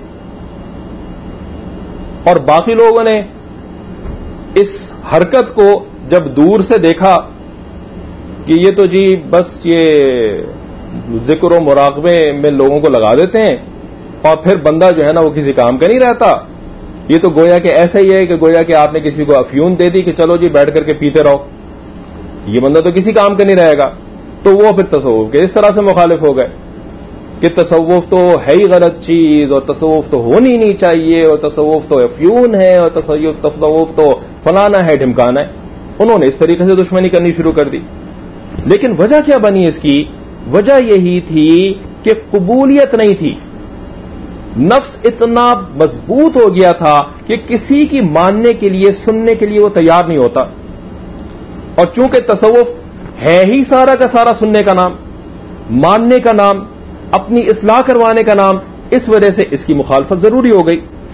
اور باقی لوگوں نے اس حرکت کو جب دور سے دیکھا کہ یہ تو جی بس یہ ذکر و مراقبے میں لوگوں کو لگا دیتے ہیں اور پھر بندہ جو ہے نا وہ کسی کام کا نہیں رہتا، یہ تو گویا کہ ایسا ہی ہے کہ گویا کہ آپ نے کسی کو افیون دے دی کہ چلو جی بیٹھ کر کے پیتے رہو، یہ بندہ تو کسی کام کا نہیں رہے گا. تو وہ پھر تصوف کے اس طرح سے مخالف ہو گئے کہ تصوف تو ہے ہی غلط چیز، اور تصوف تو ہونی نہیں چاہیے، اور تصوف تو افیون ہے، اور تصوف تو فلانا ہے ڈھمکانا ہے. انہوں نے اس طریقے سے دشمنی کرنی شروع کر دی. لیکن وجہ کیا بنی اس کی؟ وجہ یہی تھی کہ قبولیت نہیں تھی. نفس اتنا مضبوط ہو گیا تھا کہ کسی کی ماننے کے لیے سننے کے لیے وہ تیار نہیں ہوتا. اور چونکہ تصوف ہے ہی سارا کا سارا سننے کا نام، ماننے کا نام، اپنی اصلاح کروانے کا نام، اس وجہ سے اس کی مخالفت ضروری ہو گئی.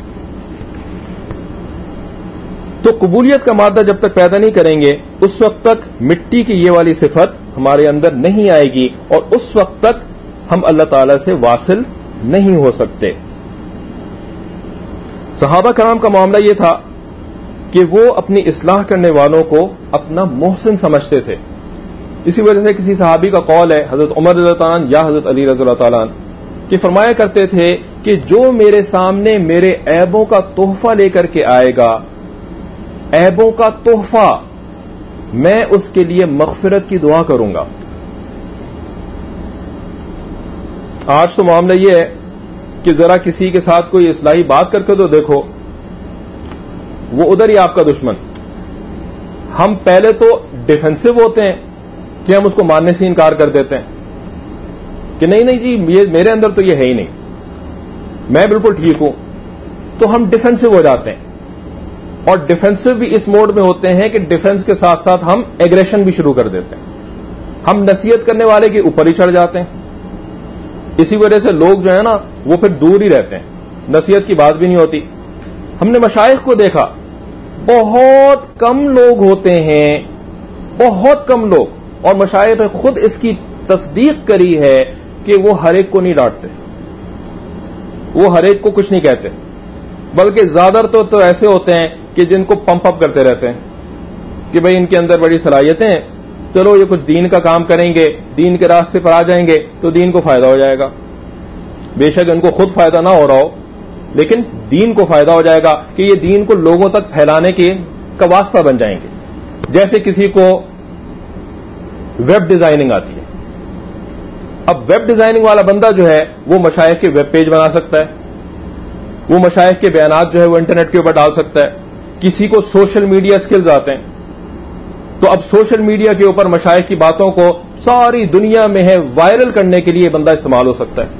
تو قبولیت کا مادہ جب تک پیدا نہیں کریں گے اس وقت تک مٹی کی یہ والی صفت ہمارے اندر نہیں آئے گی، اور اس وقت تک ہم اللہ تعالی سے واصل نہیں ہو سکتے. صحابہ کرام کا معاملہ یہ تھا کہ وہ اپنی اصلاح کرنے والوں کو اپنا محسن سمجھتے تھے. اسی وجہ سے کسی صحابی کا قول ہے، حضرت عمر رضی اللہ تعالیٰ عنہ یا حضرت علی رضی اللہ تعالیٰ عنہ، کہ فرمایا کرتے تھے کہ جو میرے سامنے میرے عیبوں کا تحفہ لے کر کے آئے گا، عیبوں کا تحفہ، میں اس کے لیے مغفرت کی دعا کروں گا. آج تو معاملہ یہ ہے کہ ذرا کسی کے ساتھ کوئی اصلاحی بات کر کے تو دیکھو، وہ ادھر ہی آپ کا دشمن. ہم پہلے تو ڈیفینسو ہوتے ہیں کہ ہم اس کو ماننے سے انکار کر دیتے ہیں کہ نہیں نہیں جی یہ میرے اندر تو یہ ہے ہی نہیں، میں بالکل ٹھیک ہوں. تو ہم ڈیفینسو ہو جاتے ہیں، اور ڈیفینسو بھی اس موڈ میں ہوتے ہیں کہ ڈیفینس کے ساتھ ساتھ ہم ایگریشن بھی شروع کر دیتے ہیں. ہم نصیحت کرنے والے کے اوپر ہی چڑھ جاتے ہیں. اسی وجہ سے لوگ جو ہے نا وہ پھر دور ہی رہتے ہیں، نصیحت کی بات بھی نہیں ہوتی. ہم نے مشائخ کو دیکھا، بہت کم لوگ ہوتے ہیں، بہت کم لوگ، اور مشائخ نے خود اس کی تصدیق کری ہے کہ وہ ہر ایک کو نہیں ڈانٹتے، وہ ہر ایک کو کچھ نہیں کہتے، بلکہ زیادہ تو تو ایسے ہوتے ہیں کہ جن کو پمپ اپ کرتے رہتے ہیں کہ بھئی ان کے اندر بڑی صلاحیتیں ہیں، چلو یہ کچھ دین کا کام کریں گے، دین کے راستے پر آ جائیں گے تو دین کو فائدہ ہو جائے گا. بے شک ان کو خود فائدہ نہ ہو رہا ہو، لیکن دین کو فائدہ ہو جائے گا کہ یہ دین کو لوگوں تک پھیلانے کے کا واسطہ بن جائیں گے. جیسے کسی کو ویب ڈیزائننگ آتی ہے، اب ویب ڈیزائننگ والا بندہ جو ہے وہ مشائخ کے ویب پیج بنا سکتا ہے، وہ مشائخ کے بیانات جو ہے وہ انٹرنیٹ کے اوپر ڈال سکتا ہے. کسی کو سوشل میڈیا سکلز آتے ہیں تو اب سوشل میڈیا کے اوپر مشائخ کی باتوں کو ساری دنیا میں ہے وائرل کرنے کے لیے بندہ استعمال ہو سکتا ہے.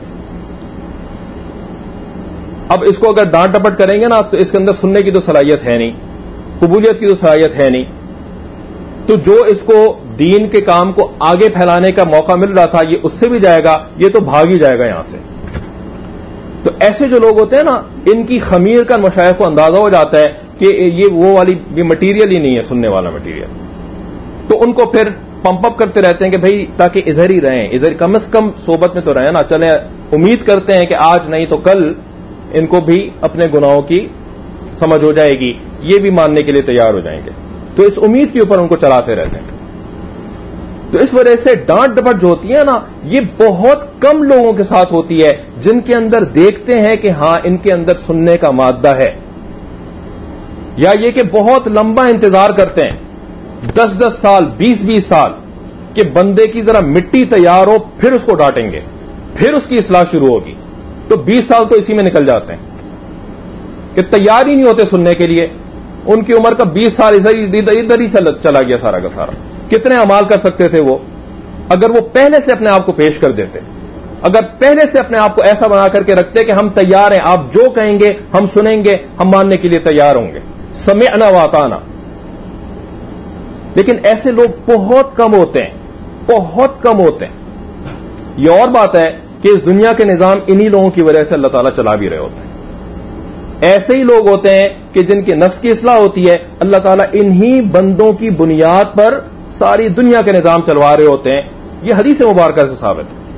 اب اس کو اگر ڈانٹ ڈپٹ کریں گے نا تو اس کے اندر سننے کی تو صلاحیت ہے نہیں، قبولیت کی تو صلاحیت ہے نہیں. تو جو اس کو دین کے کام کو آگے پھیلانے کا موقع مل رہا تھا یہ اس سے بھی جائے گا، یہ تو بھاگ ہی جائے گا یہاں سے. تو ایسے جو لوگ ہوتے ہیں نا، ان کی خمیر کا مشائخ کو اندازہ ہو جاتا ہے کہ یہ وہ والی یہ مٹیریل ہی نہیں ہے، سننے والا مٹیریل، تو ان کو پھر پمپ اپ کرتے رہتے ہیں کہ بھائی تاکہ ادھر ہی رہیں، ادھر کم از کم صحبت میں تو رہیں نا، چلیں امید کرتے ہیں کہ آج نہیں تو کل ان کو بھی اپنے گناہوں کی سمجھ ہو جائے گی، یہ بھی ماننے کے لیے تیار ہو جائیں گے، تو اس امید کے اوپر ان کو چلاتے رہتے ہیں۔ تو اس وجہ سے ڈانٹ ڈپٹ جو ہوتی ہے نا، یہ بہت کم لوگوں کے ساتھ ہوتی ہے جن کے اندر دیکھتے ہیں کہ ہاں ان کے اندر سننے کا مادہ ہے، یا یہ کہ بہت لمبا انتظار کرتے ہیں، دس دس سال بیس بیس سال کہ بندے کی ذرا مٹی تیار ہو پھر اس کو ڈانٹیں گے، پھر اس کی اصلاح شروع ہوگی، تو بیس سال تو اسی میں نکل جاتے ہیں کہ تیار ہی نہیں ہوتے سننے کے لیے۔ ان کی عمر کا بیس سال ادھر ہی چلا گیا سارا کا سارا۔ کتنے اعمال کر سکتے تھے وہ اگر وہ پہلے سے اپنے آپ کو پیش کر دیتے، اگر پہلے سے اپنے آپ کو ایسا بنا کر کے رکھتے کہ ہم تیار ہیں، آپ جو کہیں گے ہم سنیں گے، ہم ماننے کے لیے تیار ہوں گے، سمعنا واطعنا۔ لیکن ایسے لوگ بہت کم ہوتے ہیں، بہت کم ہوتے ہیں۔ یہ اور بات ہے کہ اس دنیا کے نظام انہی لوگوں کی وجہ سے اللہ تعالیٰ چلا بھی رہے ہوتے ہیں۔ ایسے ہی لوگ ہوتے ہیں کہ جن کے نفس کی اصلاح ہوتی ہے، اللہ تعالیٰ انہی بندوں کی بنیاد پر ساری دنیا کے نظام چلوا رہے ہوتے ہیں۔ یہ حدیث مبارکہ سے ثابت ہے۔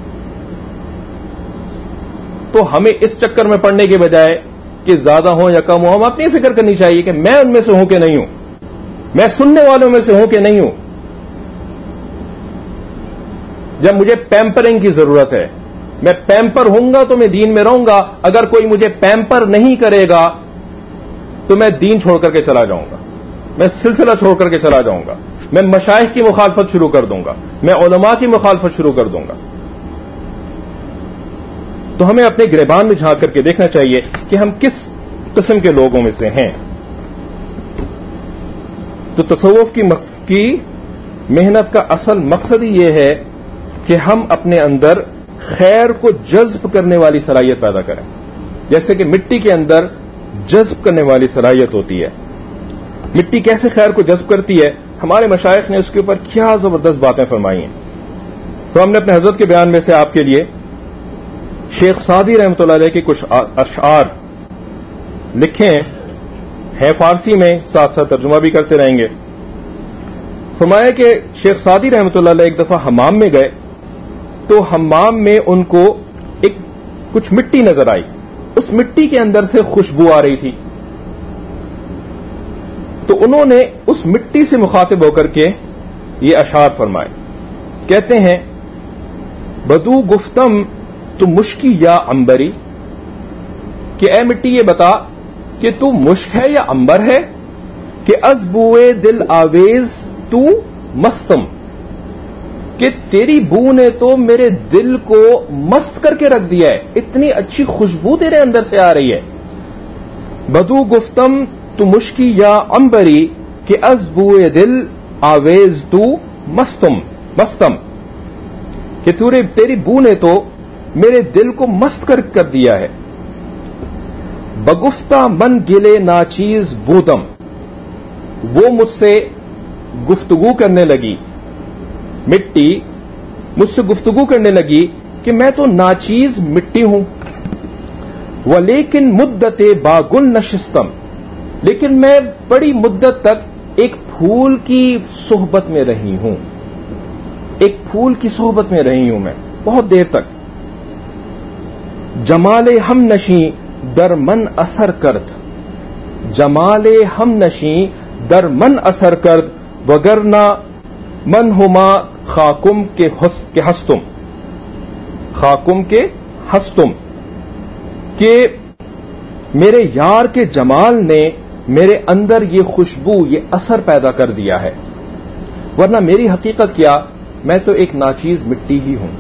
تو ہمیں اس چکر میں پڑنے کے بجائے کہ زیادہ ہوں یا کم ہوں، ہم اپنی فکر کرنی چاہیے کہ میں ان میں سے ہوں کہ نہیں ہوں، میں سننے والوں میں سے ہوں کہ نہیں ہوں۔ جب مجھے پیمپرنگ کی ضرورت ہے، میں پیمپر ہوں گا تو میں دین میں رہوں گا، اگر کوئی مجھے پیمپر نہیں کرے گا تو میں دین چھوڑ کر کے چلا جاؤں گا، میں سلسلہ چھوڑ کر کے چلا جاؤں گا، میں مشائخ کی مخالفت شروع کر دوں گا، میں علماء کی مخالفت شروع کر دوں گا۔ تو ہمیں اپنے گریبان میں جھانک کر کے دیکھنا چاہیے کہ ہم کس قسم کے لوگوں میں سے ہیں۔ تو تصوف کی کی محنت کا اصل مقصد ہی یہ ہے کہ ہم اپنے اندر خیر کو جذب کرنے والی صلاحیت پیدا کریں، جیسے کہ مٹی کے اندر جذب کرنے والی صلاحیت ہوتی ہے۔ مٹی کیسے خیر کو جذب کرتی ہے، ہمارے مشائخ نے اس کے اوپر کیا زبردست باتیں فرمائی ہیں۔ تو ہم نے اپنے حضرت کے بیان میں سے آپ کے لیے شیخ سعدی رحمۃ اللہ علیہ کے کچھ اشعار لکھے ہیں فارسی میں، ساتھ ساتھ ترجمہ بھی کرتے رہیں گے۔ فرمایا کہ شیخ سعدی رحمۃ اللہ علیہ ایک دفعہ حمام میں گئے تو حمام میں ان کو ایک کچھ مٹی نظر آئی، اس مٹی کے اندر سے خوشبو آ رہی تھی، تو انہوں نے اس مٹی سے مخاطب ہو کر کے یہ اشعار فرمائے۔ کہتے ہیں، بدو گفتم تو مشکی یا عنبری، کہ اے مٹی یہ بتا کہ تو مشک ہے یا عنبر ہے، کہ از بوئے دل آویز تو مستم، کہ تیری بو نے تو میرے دل کو مست کر کے رکھ دیا ہے، اتنی اچھی خوشبو تیرے اندر سے آ رہی ہے۔ بدو گفتم تو مشکی یا عنبری، کہ از بوئے دل آویز تو مستم مستم، کہ تیری بو نے تو میرے دل کو مست کر کر دیا ہے۔ بگفتہ من گلے ناچیز بودم، وہ مجھ سے گفتگو کرنے لگی، مٹی مجھ سے گفتگو کرنے لگی کہ میں تو ناچیز مٹی ہوں۔ ولیکن مدت باگل نشستم، لیکن میں بڑی مدت تک ایک پھول کی صحبت میں رہی ہوں، ایک پھول کی صحبت میں رہی ہوں میں بہت دیر تک۔ جمال ہم نشیں در من اثر کرد، جمال ہم نشیں در من اثر کرد، وگرنہ من ہما خاکم کے ہستم، خاکم کے ہستم، کہ میرے یار کے جمال نے میرے اندر یہ خوشبو، یہ اثر پیدا کر دیا ہے، ورنہ میری حقیقت کیا، میں تو ایک ناچیز مٹی ہی ہوں۔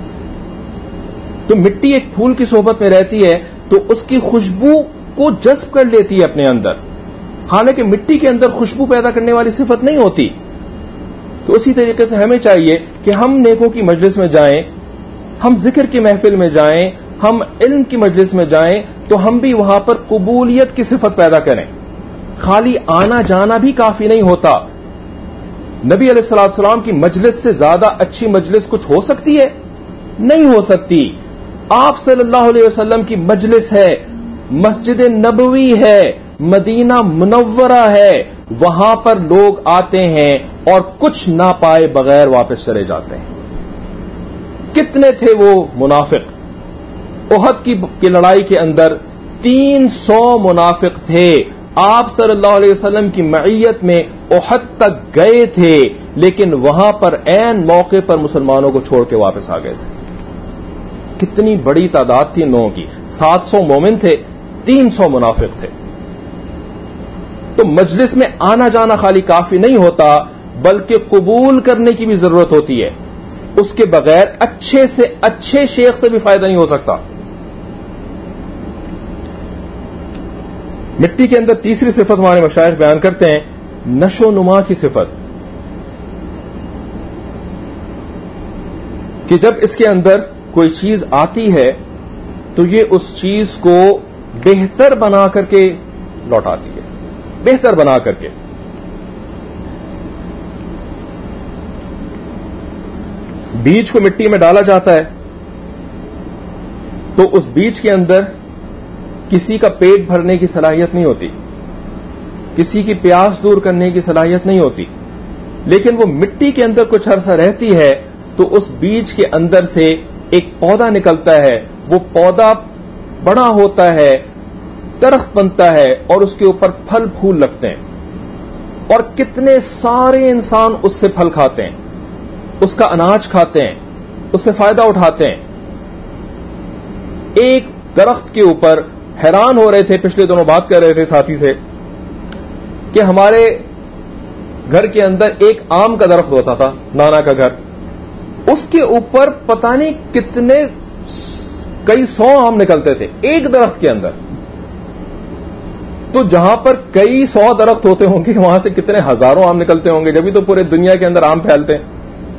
تو مٹی ایک پھول کی صحبت میں رہتی ہے تو اس کی خوشبو کو جذب کر لیتی ہے اپنے اندر، حالانکہ مٹی کے اندر خوشبو پیدا کرنے والی صفت نہیں ہوتی۔ تو اسی طریقے سے ہمیں چاہیے کہ ہم نیکوں کی مجلس میں جائیں، ہم ذکر کی محفل میں جائیں، ہم علم کی مجلس میں جائیں تو ہم بھی وہاں پر قبولیت کی صفت پیدا کریں۔ خالی آنا جانا بھی کافی نہیں ہوتا۔ نبی علیہ الصلوۃ والسلام کی مجلس سے زیادہ اچھی مجلس کچھ ہو سکتی ہے؟ نہیں ہو سکتی۔ آپ صلی اللہ علیہ وسلم کی مجلس ہے, مسجد نبوی ہے, مدینہ منورہ ہے, وہاں پر لوگ آتے ہیں اور کچھ نہ پائے بغیر واپس چلے جاتے ہیں. کتنے تھے وہ منافق؟ احد کی لڑائی کے اندر تین سو منافق تھے. آپ صلی اللہ علیہ وسلم کی معیت میں احد تک گئے تھے, لیکن وہاں پر عین موقع پر مسلمانوں کو چھوڑ کے واپس آ گئے تھے. کتنی بڑی تعداد تھی ان لوگوں کی. سات سو مومن تھے, تین سو منافق تھے. تو مجلس میں آنا جانا خالی کافی نہیں ہوتا, بلکہ قبول کرنے کی بھی ضرورت ہوتی ہے. اس کے بغیر اچھے سے اچھے شیخ سے بھی فائدہ نہیں ہو سکتا. مٹی کے اندر تیسری صفت ہمارے مشائخ بیان کرتے ہیں, نشو و نما کی صفت, کہ جب اس کے اندر کوئی چیز آتی ہے تو یہ اس چیز کو بہتر بنا کر کے لوٹاتی ہے, بہتر بنا کر کے. بیج کو مٹی میں ڈالا جاتا ہے تو اس بیج کے اندر کسی کا پیٹ بھرنے کی صلاحیت نہیں ہوتی, کسی کی پیاس دور کرنے کی صلاحیت نہیں ہوتی, لیکن وہ مٹی کے اندر کچھ عرصہ رہتی ہے تو اس بیج کے اندر سے ایک پودا نکلتا ہے. وہ پودا بڑا ہوتا ہے, درخت بنتا ہے, اور اس کے اوپر پھل پھول لگتے ہیں, اور کتنے سارے انسان اس سے پھل کھاتے ہیں, اس کا اناج کھاتے ہیں, اس سے فائدہ اٹھاتے ہیں. ایک درخت کے اوپر حیران ہو رہے تھے, پچھلے دنوں بات کر رہے تھے ساتھی سے, کہ ہمارے گھر کے اندر ایک آم کا درخت ہوتا تھا, نانا کا گھر, اس کے اوپر پتہ نہیں کتنے کئی سو آم نکلتے تھے ایک درخت کے اندر. تو جہاں پر کئی سو درخت ہوتے ہوں گے وہاں سے کتنے ہزاروں آم نکلتے ہوں گے, جبھی تو پورے دنیا کے اندر آم پھیلتے ہیں.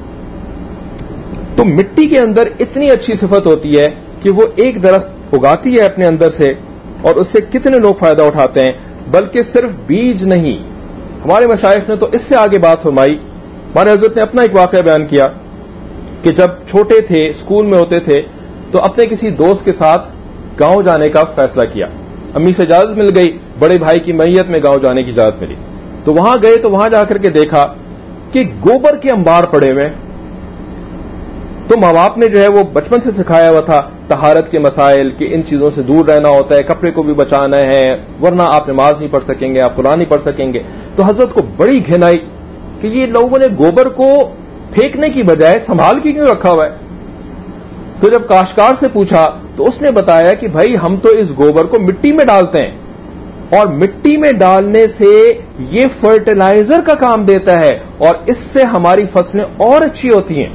تو مٹی کے اندر اتنی اچھی صفت ہوتی ہے کہ وہ ایک درخت اگاتی ہے اپنے اندر سے, اور اس سے کتنے لوگ فائدہ اٹھاتے ہیں. بلکہ صرف بیج نہیں, ہمارے مشائخ نے تو اس سے آگے بات فرمائی. ہمارے حضرت نے اپنا ایک واقعہ بیان کیا کہ جب چھوٹے تھے, اسکول میں ہوتے تھے, تو اپنے کسی دوست کے ساتھ گاؤں جانے کا فیصلہ کیا. امی سے اجازت مل گئی, بڑے بھائی کی میت میں گاؤں جانے کی اجازت ملی. تو وہاں گئے تو وہاں جا کر کے دیکھا کہ گوبر کے انبار پڑے ہوئے. تو ماں باپ نے جو ہے وہ بچپن سے سکھایا ہوا تھا طہارت کے مسائل, کہ ان چیزوں سے دور رہنا ہوتا ہے, کپڑے کو بھی بچانا ہے, ورنہ آپ نماز نہیں پڑھ سکیں گے, آپ قرآن نہیں پڑھ سکیں گے. تو حضرت کو بڑی گھن آئی کہ یہ لوگوں نے گوبر کو پھینکنے کی بجائے سنبھال کے کیوں رکھا ہوا ہے. تو جب کاشتکار سے پوچھا تو اس نے بتایا کہ بھائی ہم تو اس گوبر کو مٹی میں ڈالتے ہیں, اور مٹی میں ڈالنے سے یہ فرٹیلائزر کا کام دیتا ہے, اور اس سے ہماری فصلیں اور اچھی ہوتی ہیں.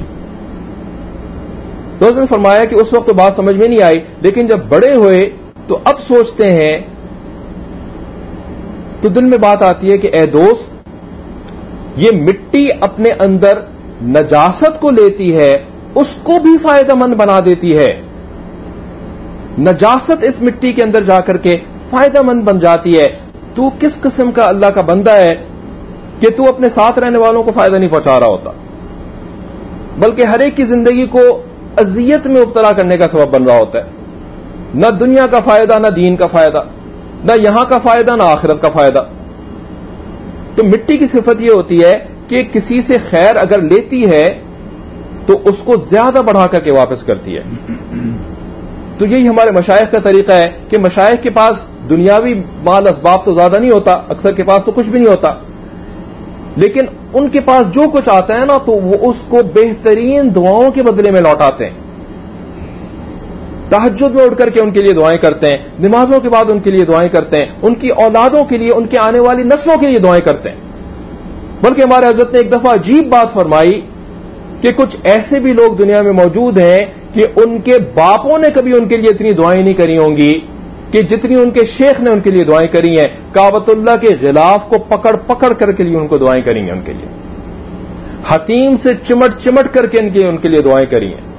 تو اس نے فرمایا کہ اس وقت تو بات سمجھ میں نہیں آئی, لیکن جب بڑے ہوئے تو اب سوچتے ہیں تو دل میں بات آتی ہے کہ اے دوست, یہ مٹی اپنے اندر نجاست کو لیتی ہے, اس کو بھی فائدہ مند بنا دیتی ہے. نجاست اس مٹی کے اندر جا کر کے فائدہ مند بن جاتی ہے. تو کس قسم کا اللہ کا بندہ ہے کہ تو اپنے ساتھ رہنے والوں کو فائدہ نہیں پہنچا رہا ہوتا, بلکہ ہر ایک کی زندگی کو اذیت میں مبتلا کرنے کا سبب بن رہا ہوتا ہے. نہ دنیا کا فائدہ, نہ دین کا فائدہ, نہ یہاں کا فائدہ, نہ آخرت کا فائدہ. تو مٹی کی صفت یہ ہوتی ہے کہ کسی سے خیر اگر لیتی ہے تو اس کو زیادہ بڑھا کر کے واپس کرتی ہے. تو یہی ہمارے مشائخ کا طریقہ ہے کہ مشائخ کے پاس دنیاوی مال اسباب تو زیادہ نہیں ہوتا, اکثر کے پاس تو کچھ بھی نہیں ہوتا, لیکن ان کے پاس جو کچھ آتا ہے نا تو وہ اس کو بہترین دعاؤں کے بدلے میں لوٹاتے ہیں. تہجد میں اٹھ کر کے ان کے لیے دعائیں کرتے ہیں, نمازوں کے بعد ان کے لیے دعائیں کرتے ہیں, ان کی اولادوں کے لیے, ان کے آنے والی نسلوں کے لیے دعائیں کرتے ہیں. بلکہ ہمارے حضرت نے ایک دفعہ عجیب بات فرمائی کہ کچھ ایسے بھی لوگ دنیا میں موجود ہیں کہ ان کے باپوں نے کبھی ان کے لیے اتنی دعائیں نہیں کری ہوں گی کہ جتنی ان کے شیخ نے ان کے لیے دعائیں کری ہیں. کعبۃ اللہ کے غلاف کو پکڑ پکڑ کر کے لیے ان کو دعائیں کری ہیں, ان کے لیے حتیم سے چمٹ چمٹ کر کے ان کے ان کے لیے دعائیں کری ہیں.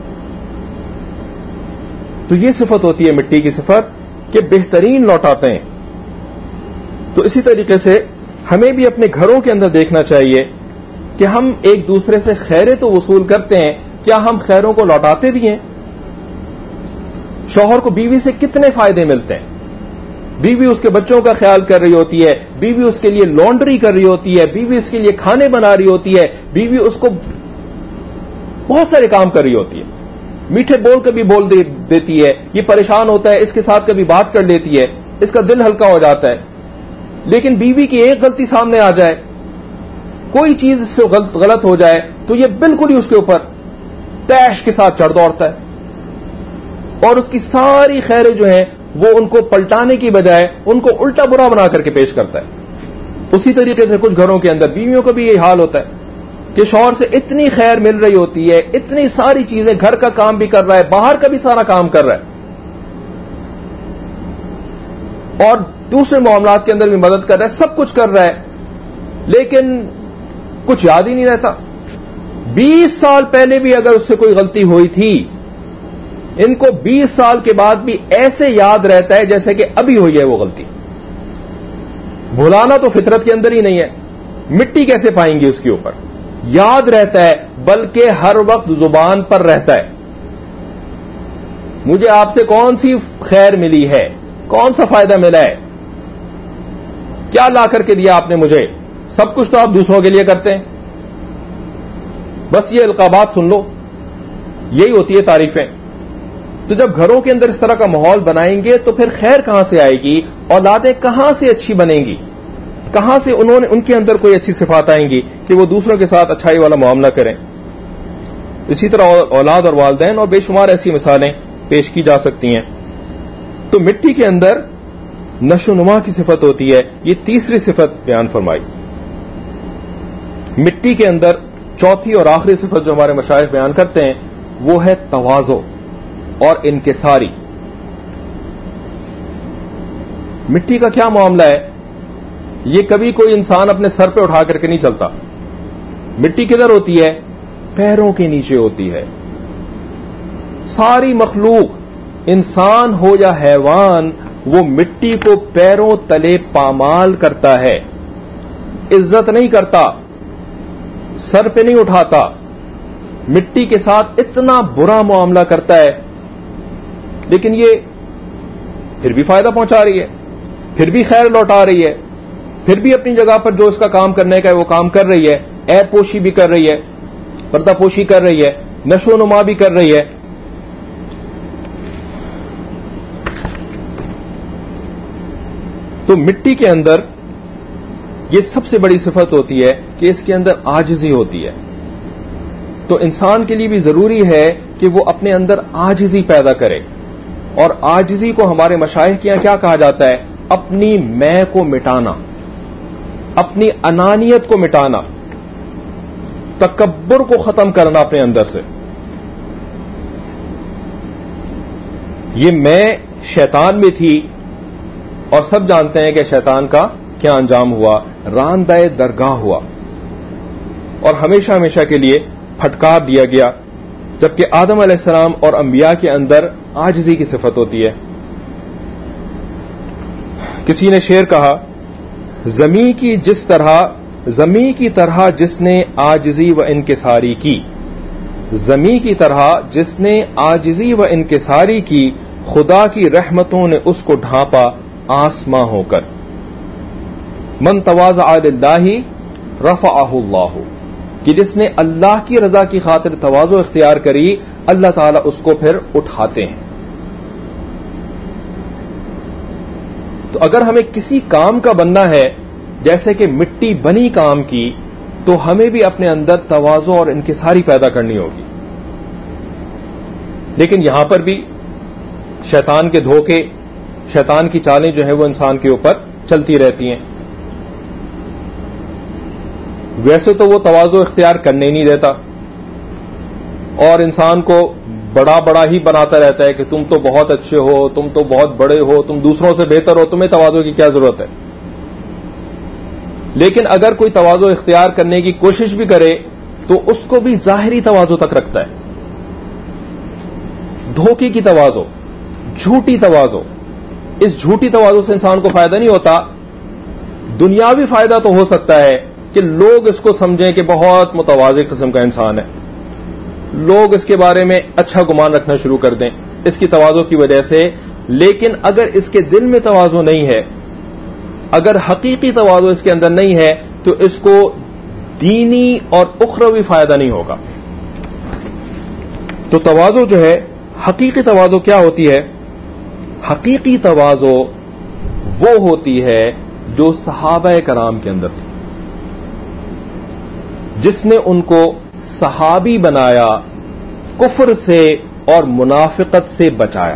تو یہ صفت ہوتی ہے مٹی کی صفت کہ بہترین لوٹاتے ہیں. تو اسی طریقے سے ہمیں بھی اپنے گھروں کے اندر دیکھنا چاہیے کہ ہم ایک دوسرے سے خیریں تو وصول کرتے ہیں, کیا ہم خیروں کو لوٹاتے بھی ہیں؟ شوہر کو بیوی سے کتنے فائدے ملتے ہیں. بیوی اس کے بچوں کا خیال کر رہی ہوتی ہے, بیوی اس کے لیے لانڈری کر رہی ہوتی ہے, بیوی اس کے لیے کھانے بنا رہی ہوتی ہے, بیوی اس کو بہت سارے کام کر رہی ہوتی ہے, میٹھے بول کبھی بول دے دیتی ہے, یہ پریشان ہوتا ہے, اس کے ساتھ کبھی بات کر لیتی ہے, اس کا دل ہلکا ہو جاتا ہے. لیکن بیوی کی ایک غلطی سامنے آ جائے, کوئی چیز اس سے غلط غلط ہو جائے تو یہ بالکل ہی اس کے اوپر تیش کے ساتھ چڑھ دوڑتا ہے, اور اس کی ساری خیریں جو ہیں وہ ان کو پلٹانے کی بجائے ان کو الٹا برا بنا کر کے پیش کرتا ہے. اسی طریقے سے کچھ گھروں کے اندر بیویوں کا بھی یہی حال ہوتا ہے کہ شوہر سے اتنی خیر مل رہی ہوتی ہے, اتنی ساری چیزیں, گھر کا کام بھی کر رہا ہے, باہر کا بھی سارا کام کر رہا ہے, اور دوسرے معاملات کے اندر بھی مدد کر رہا ہے, سب کچھ کر رہا ہے, لیکن کچھ یاد ہی نہیں رہتا. بیس سال پہلے بھی اگر اس سے کوئی غلطی ہوئی تھی, ان کو بیس سال کے بعد بھی ایسے یاد رہتا ہے جیسے کہ ابھی ہوئی ہے وہ غلطی. بھلانا تو فطرت کے اندر ہی نہیں ہے, مٹی کیسے پائیں گے اس کے اوپر؟ یاد رہتا ہے, بلکہ ہر وقت زبان پر رہتا ہے. مجھے آپ سے کون سی خیر ملی ہے, کون سا فائدہ ملا ہے, کیا لا کر کے دیا آپ نے مجھے؟ سب کچھ تو آپ دوسروں کے لیے کرتے ہیں. بس یہ القابات سن لو, یہی ہوتی ہے تعریفیں. تو جب گھروں کے اندر اس طرح کا ماحول بنائیں گے تو پھر خیر کہاں سے آئے گی؟ اولادیں کہاں سے اچھی بنیں گی؟ کہاں سے انہوں نے ان کے اندر کوئی اچھی صفات آئیں گی کہ وہ دوسروں کے ساتھ اچھائی والا معاملہ کریں؟ اسی طرح اولاد اور والدین اور بے شمار ایسی مثالیں پیش کی جا سکتی ہیں. تو مٹی کے اندر نشو نما کی صفت ہوتی ہے. یہ تیسری صفت بیان فرمائی. مٹی کے اندر چوتھی اور آخری صفت جو ہمارے مشائخ بیان کرتے ہیں وہ ہے تواضع اور انکساری. مٹی کا کیا معاملہ ہے؟ یہ کبھی کوئی انسان اپنے سر پہ اٹھا کر کے نہیں چلتا. مٹی کدھر ہوتی ہے؟ پیروں کے نیچے ہوتی ہے. ساری مخلوق, انسان ہو یا حیوان, وہ مٹی کو پیروں تلے پامال کرتا ہے, عزت نہیں کرتا, سر پہ نہیں اٹھاتا, مٹی کے ساتھ اتنا برا معاملہ کرتا ہے. لیکن یہ پھر بھی فائدہ پہنچا رہی ہے, پھر بھی خیر لوٹا رہی ہے, پھر بھی اپنی جگہ پر جو اس کا کام کرنے کا ہے وہ کام کر رہی ہے, عیب پوشی بھی کر رہی ہے, پردہ پوشی کر رہی ہے, نشو و نما بھی کر رہی ہے. تو مٹی کے اندر یہ سب سے بڑی صفت ہوتی ہے کہ اس کے اندر عاجزی ہوتی ہے. تو انسان کے لیے بھی ضروری ہے کہ وہ اپنے اندر عاجزی پیدا کرے, اور عاجزی کو ہمارے مشائخ کے یہاں کیا کہا جاتا ہے؟ اپنی میں کو مٹانا, اپنی انانیت کو مٹانا, تکبر کو ختم کرنا اپنے اندر سے. یہ میں شیطان میں تھی, اور سب جانتے ہیں کہ شیطان کا کیا انجام ہوا؟ راندہ درگاہ ہوا اور ہمیشہ ہمیشہ کے لیے پھٹکار دیا گیا. جبکہ آدم علیہ السلام اور انبیاء کے اندر عاجزی کی صفت ہوتی ہے. کسی نے شعر کہا, زمیں کی جس طرح زمیں کی طرح جس نے عاجزی و انکساری کی, زمیں کی طرح جس نے عاجزی و انکساری کی, خدا کی رحمتوں نے اس کو ڈھانپا آسماں ہو کر. من تواضع للہ رفعہ اللہ, کہ جس نے اللہ کی رضا کی خاطر تواضع اختیار کری, اللہ تعالیٰ اس کو پھر اٹھاتے ہیں. تو اگر ہمیں کسی کام کا بننا ہے, جیسے کہ مٹی بنی کام کی, تو ہمیں بھی اپنے اندر تواضع اور انکساری پیدا کرنی ہوگی. لیکن یہاں پر بھی شیطان کے دھوکے, شیطان کی چالیں جو ہیں وہ انسان کے اوپر چلتی رہتی ہیں. ویسے تو وہ تواضع اختیار کرنے ہی نہیں دیتا, اور انسان کو بڑا بڑا ہی بناتا رہتا ہے کہ تم تو بہت اچھے ہو, تم تو بہت بڑے ہو, تم دوسروں سے بہتر ہو, تمہیں تواضع کی کیا ضرورت ہے. لیکن اگر کوئی تواضع اختیار کرنے کی کوشش بھی کرے تو اس کو بھی ظاہری تواضع تک رکھتا ہے. دھوکے کی تواضع, جھوٹی تواضع, اس جھوٹی تواضع سے انسان کو فائدہ نہیں ہوتا. دنیاوی فائدہ تو ہو سکتا ہے کہ لوگ اس کو سمجھیں کہ بہت متواضع قسم کا انسان ہے, لوگ اس کے بارے میں اچھا گمان رکھنا شروع کر دیں, اس کی تواضع کی وجہ سے. لیکن اگر اس کے دل میں تواضع نہیں ہے, اگر حقیقی تواضع اس کے اندر نہیں ہے, تو اس کو دینی اور اخروی فائدہ نہیں ہوگا. تو تواضع جو ہے, حقیقی تواضع کیا ہوتی ہے؟ حقیقی تواضع وہ ہوتی ہے جو صحابہ کرام کے اندر تھی, جس نے ان کو صحابی بنایا, کفر سے اور منافقت سے بچایا.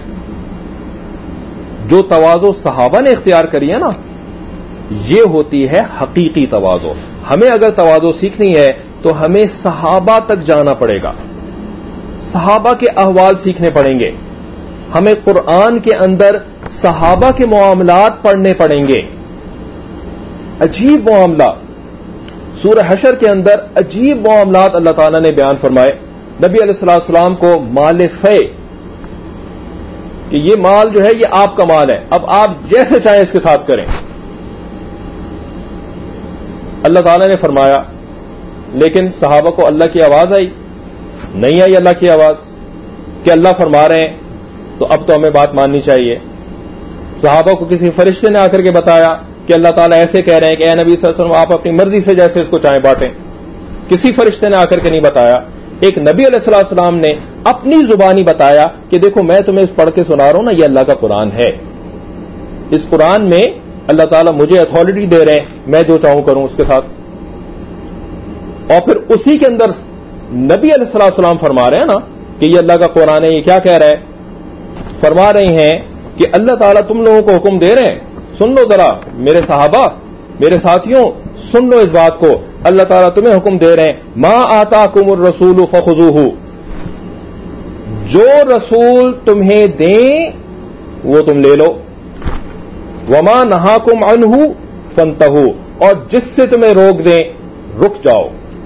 جو تواضع صحابہ نے اختیار کری ہے نا, یہ ہوتی ہے حقیقی تواضع. ہمیں اگر تواضع سیکھنی ہے تو ہمیں صحابہ تک جانا پڑے گا, صحابہ کے احوال سیکھنے پڑیں گے, ہمیں قرآن کے اندر صحابہ کے معاملات پڑھنے پڑیں گے. عجیب معاملہ سورہ حشر کے اندر, عجیب معاملات اللہ تعالیٰ نے بیان فرمائے. نبی علیہ الصلوۃ والسلام کو مال فے, کہ یہ مال جو ہے یہ آپ کا مال ہے, اب آپ جیسے چاہیں اس کے ساتھ کریں. اللہ تعالیٰ نے فرمایا, لیکن صحابہ کو اللہ کی آواز آئی؟ نہیں آئی اللہ کی آواز, کہ اللہ فرما رہے ہیں تو اب تو ہمیں بات ماننی چاہیے. صحابہ کو کسی فرشتے نے آ کر کے بتایا کہ اللہ تعالیٰ ایسے کہہ رہے ہیں کہ اے نبی صلی اللہ علیہ وسلم آپ اپنی مرضی سے جیسے اس کو چاہیں بانٹیں. کسی فرشتے نے آ کر کے نہیں بتایا. ایک نبی علیہ الصلوۃ والسلام نے اپنی زبانی بتایا کہ دیکھو میں تمہیں اس پڑھ کے سنا رہا ہوں نا, یہ اللہ کا قرآن ہے, اس قرآن میں اللہ تعالیٰ مجھے اتھارٹی دے رہے ہیں, میں جو چاہوں کروں اس کے ساتھ. اور پھر اسی کے اندر نبی علیہ الصلوۃ والسلام فرما رہے ہیں نا کہ یہ اللہ کا قرآن ہے. یہ کیا کہہ رہا ہے؟ فرما رہے ہیں کہ اللہ تعالیٰ تم لوگوں کو حکم دے رہے ہیں, سن لو ذرا میرے صحابہ, میرے ساتھیوں, سن لو اس بات کو. اللہ تعالیٰ تمہیں حکم دے رہے ہیں, ما آتاکم الرسول فخذوہ, جو رسول تمہیں دیں وہ تم لے لو, وما نہاکم عنہ فانتہوا, اور جس سے تمہیں روک دیں رک جاؤ.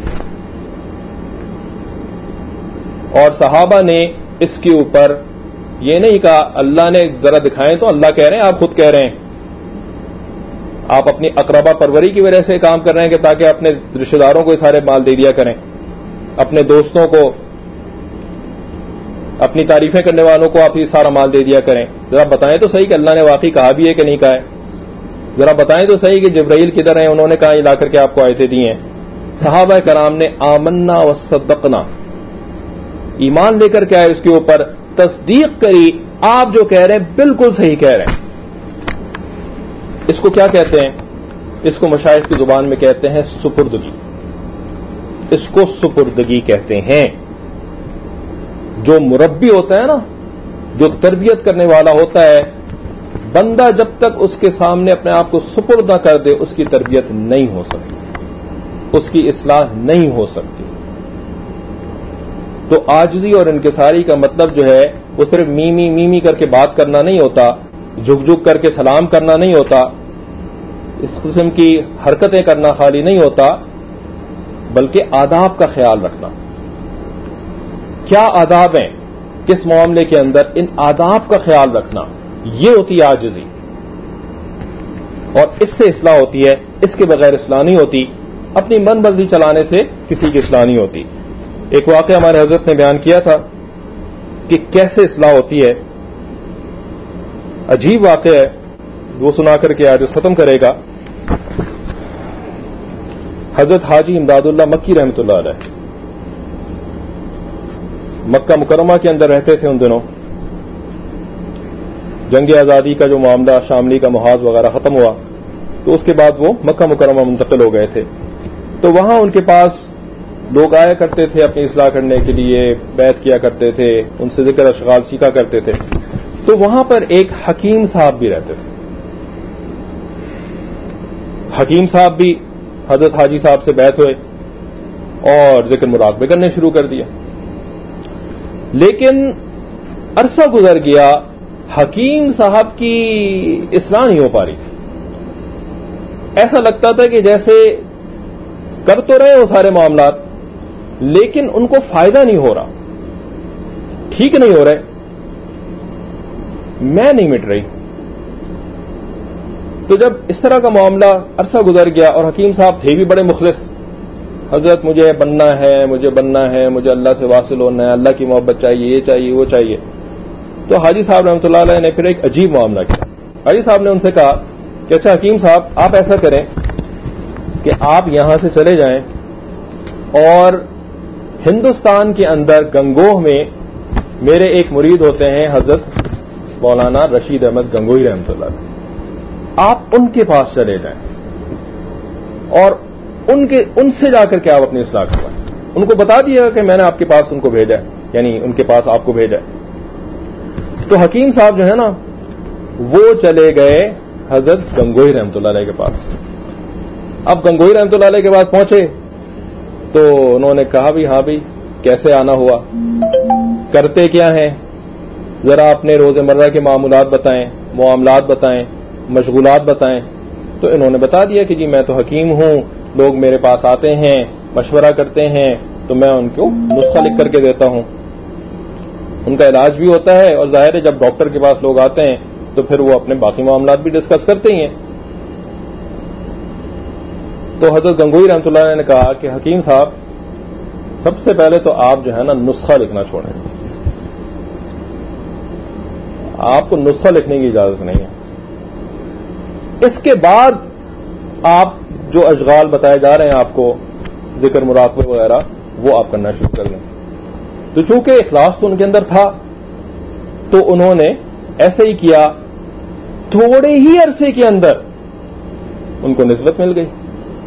اور صحابہ نے اس کے اوپر یہ نہیں کہا اللہ نے ذرا دکھائیں تو اللہ کہہ رہے ہیں, آپ خود کہہ رہے ہیں. آپ اپنی اقربا پروری کی وجہ سے کام کر رہے ہیں کہ تاکہ اپنے رشتہ داروں کو یہ سارے مال دے دیا کریں, اپنے دوستوں کو, اپنی تعریفیں کرنے والوں کو آپ یہ سارا مال دے دیا کریں. ذرا بتائیں تو صحیح کہ اللہ نے واقعی کہا بھی ہے کہ نہیں کہا ہے. ذرا بتائیں تو صحیح کہ جبرائیل کدھر ہیں, انہوں نے کہا لا کر کے آپ کو آیتیں دی ہیں. صحابہ کرام نے آمنا وصدقنا, ایمان لے کر کے آئے, اس کے اوپر تصدیق کری, آپ جو کہہ رہے ہیں بالکل صحیح کہہ رہے ہیں. اس کو کیا کہتے ہیں؟ اس کو مشائخ کی زبان میں کہتے ہیں سپردگی. اس کو سپردگی کہتے ہیں. جو مربی ہوتا ہے نا, جو تربیت کرنے والا ہوتا ہے, بندہ جب تک اس کے سامنے اپنے آپ کو سپرد نہ کر دے اس کی تربیت نہیں ہو سکتی, اس کی اصلاح نہیں ہو سکتی. تو عاجزی اور انکساری کا مطلب جو ہے وہ صرف میمی میمی کر کے بات کرنا نہیں ہوتا, جھک جھک کر کے سلام کرنا نہیں ہوتا, اس قسم کی حرکتیں کرنا خالی نہیں ہوتا, بلکہ آداب کا خیال رکھنا. کیا آداب ہیں کس معاملے کے اندر, ان آداب کا خیال رکھنا, یہ ہوتی ہے عاجزی. اور اس سے اصلاح ہوتی ہے, اس کے بغیر اصلاح نہیں ہوتی. اپنی من مرضی چلانے سے کسی کی اصلاح نہیں ہوتی. ایک واقعہ ہمارے حضرت نے بیان کیا تھا کہ کیسے اصلاح ہوتی ہے. عجیب واقعہ ہے, وہ سنا کر کے آج ختم کرے گا. حضرت حاجی امداد اللہ مکی رحمۃ اللہ علیہ مکہ مکرمہ کے اندر رہتے تھے. ان دنوں جنگ آزادی کا جو معاملہ, شاملی کا محاذ وغیرہ ختم ہوا تو اس کے بعد وہ مکہ مکرمہ منتقل ہو گئے تھے. تو وہاں ان کے پاس لوگ آیا کرتے تھے اپنی اصلاح کرنے کے لیے, بیعت کیا کرتے تھے, ان سے ذکر اشغال سیکھا کرتے تھے. تو وہاں پر ایک حکیم صاحب بھی رہتے تھے. حکیم صاحب بھی حضرت حاجی صاحب سے بیعت ہوئے اور ذکر مراقبے کرنے شروع کر دیا. لیکن عرصہ گزر گیا, حکیم صاحب کی اصلاح نہیں ہو پا رہی تھی. ایسا لگتا تھا کہ جیسے کر تو رہے وہ سارے معاملات, لیکن ان کو فائدہ نہیں ہو رہا, ٹھیک نہیں ہو رہے, میں نہیں مٹ رہی. تو جب اس طرح کا معاملہ عرصہ گزر گیا اور حکیم صاحب تھے بھی بڑے مخلص, حضرت مجھے بننا ہے, مجھے بننا ہے, مجھے اللہ سے واصل ہونا ہے, اللہ کی محبت چاہیے, یہ چاہیے, وہ چاہیے. تو حاجی صاحب رحمۃ اللہ علیہ نے پھر ایک عجیب معاملہ کیا. حاجی صاحب نے ان سے کہا کہ اچھا حکیم صاحب آپ ایسا کریں کہ آپ یہاں سے چلے جائیں اور ہندوستان کے اندر گنگوہ میں میرے ایک مرید ہوتے ہیں حضرت مولانا رشید احمد گنگوہی رحمۃ اللہ علیہ, آپ ان کے پاس چلے جائیں اور ان کے ان سے جا کر کے آپ اپنی اصلاح کروائیں. ان کو بتا دیا کہ میں نے آپ کے پاس ان کو بھیجا ہے, یعنی ان کے پاس آپ کو بھیجا ہے. تو حکیم صاحب جو ہے نا وہ چلے گئے حضرت گنگوہی رحمۃ اللہ علیہ کے پاس. اب گنگوہی رحمۃ اللہ علیہ کے پاس پہنچے تو انہوں نے کہا بھی ہاں بھائی کیسے آنا ہوا, کرتے کیا ہیں, ذرا اپنے روزمرہ کے معمولات بتائیں, معاملات بتائیں, مشغولات بتائیں. تو انہوں نے بتا دیا کہ جی میں تو حکیم ہوں, لوگ میرے پاس آتے ہیں, مشورہ کرتے ہیں, تو میں ان کو نسخہ لکھ کر کے دیتا ہوں, ان کا علاج بھی ہوتا ہے, اور ظاہر ہے جب ڈاکٹر کے پاس لوگ آتے ہیں تو پھر وہ اپنے باقی معاملات بھی ڈسکس کرتے ہی ہیں. تو حضرت گنگوہی رحمۃ اللہ علیہ نے کہا کہ حکیم صاحب سب سے پہلے تو آپ جو ہے نا نسخہ لکھنا چھوڑیں, آپ کو نسخہ لکھنے کی اجازت نہیں ہے. اس کے بعد آپ جو اشغال بتائے جا رہے ہیں آپ کو, ذکر مراقبہ وغیرہ, وہ آپ کرنا شروع کر دیں. تو چونکہ اخلاص تو ان کے اندر تھا تو انہوں نے ایسے ہی کیا. تھوڑے ہی عرصے کے اندر ان کو نسبت مل گئی.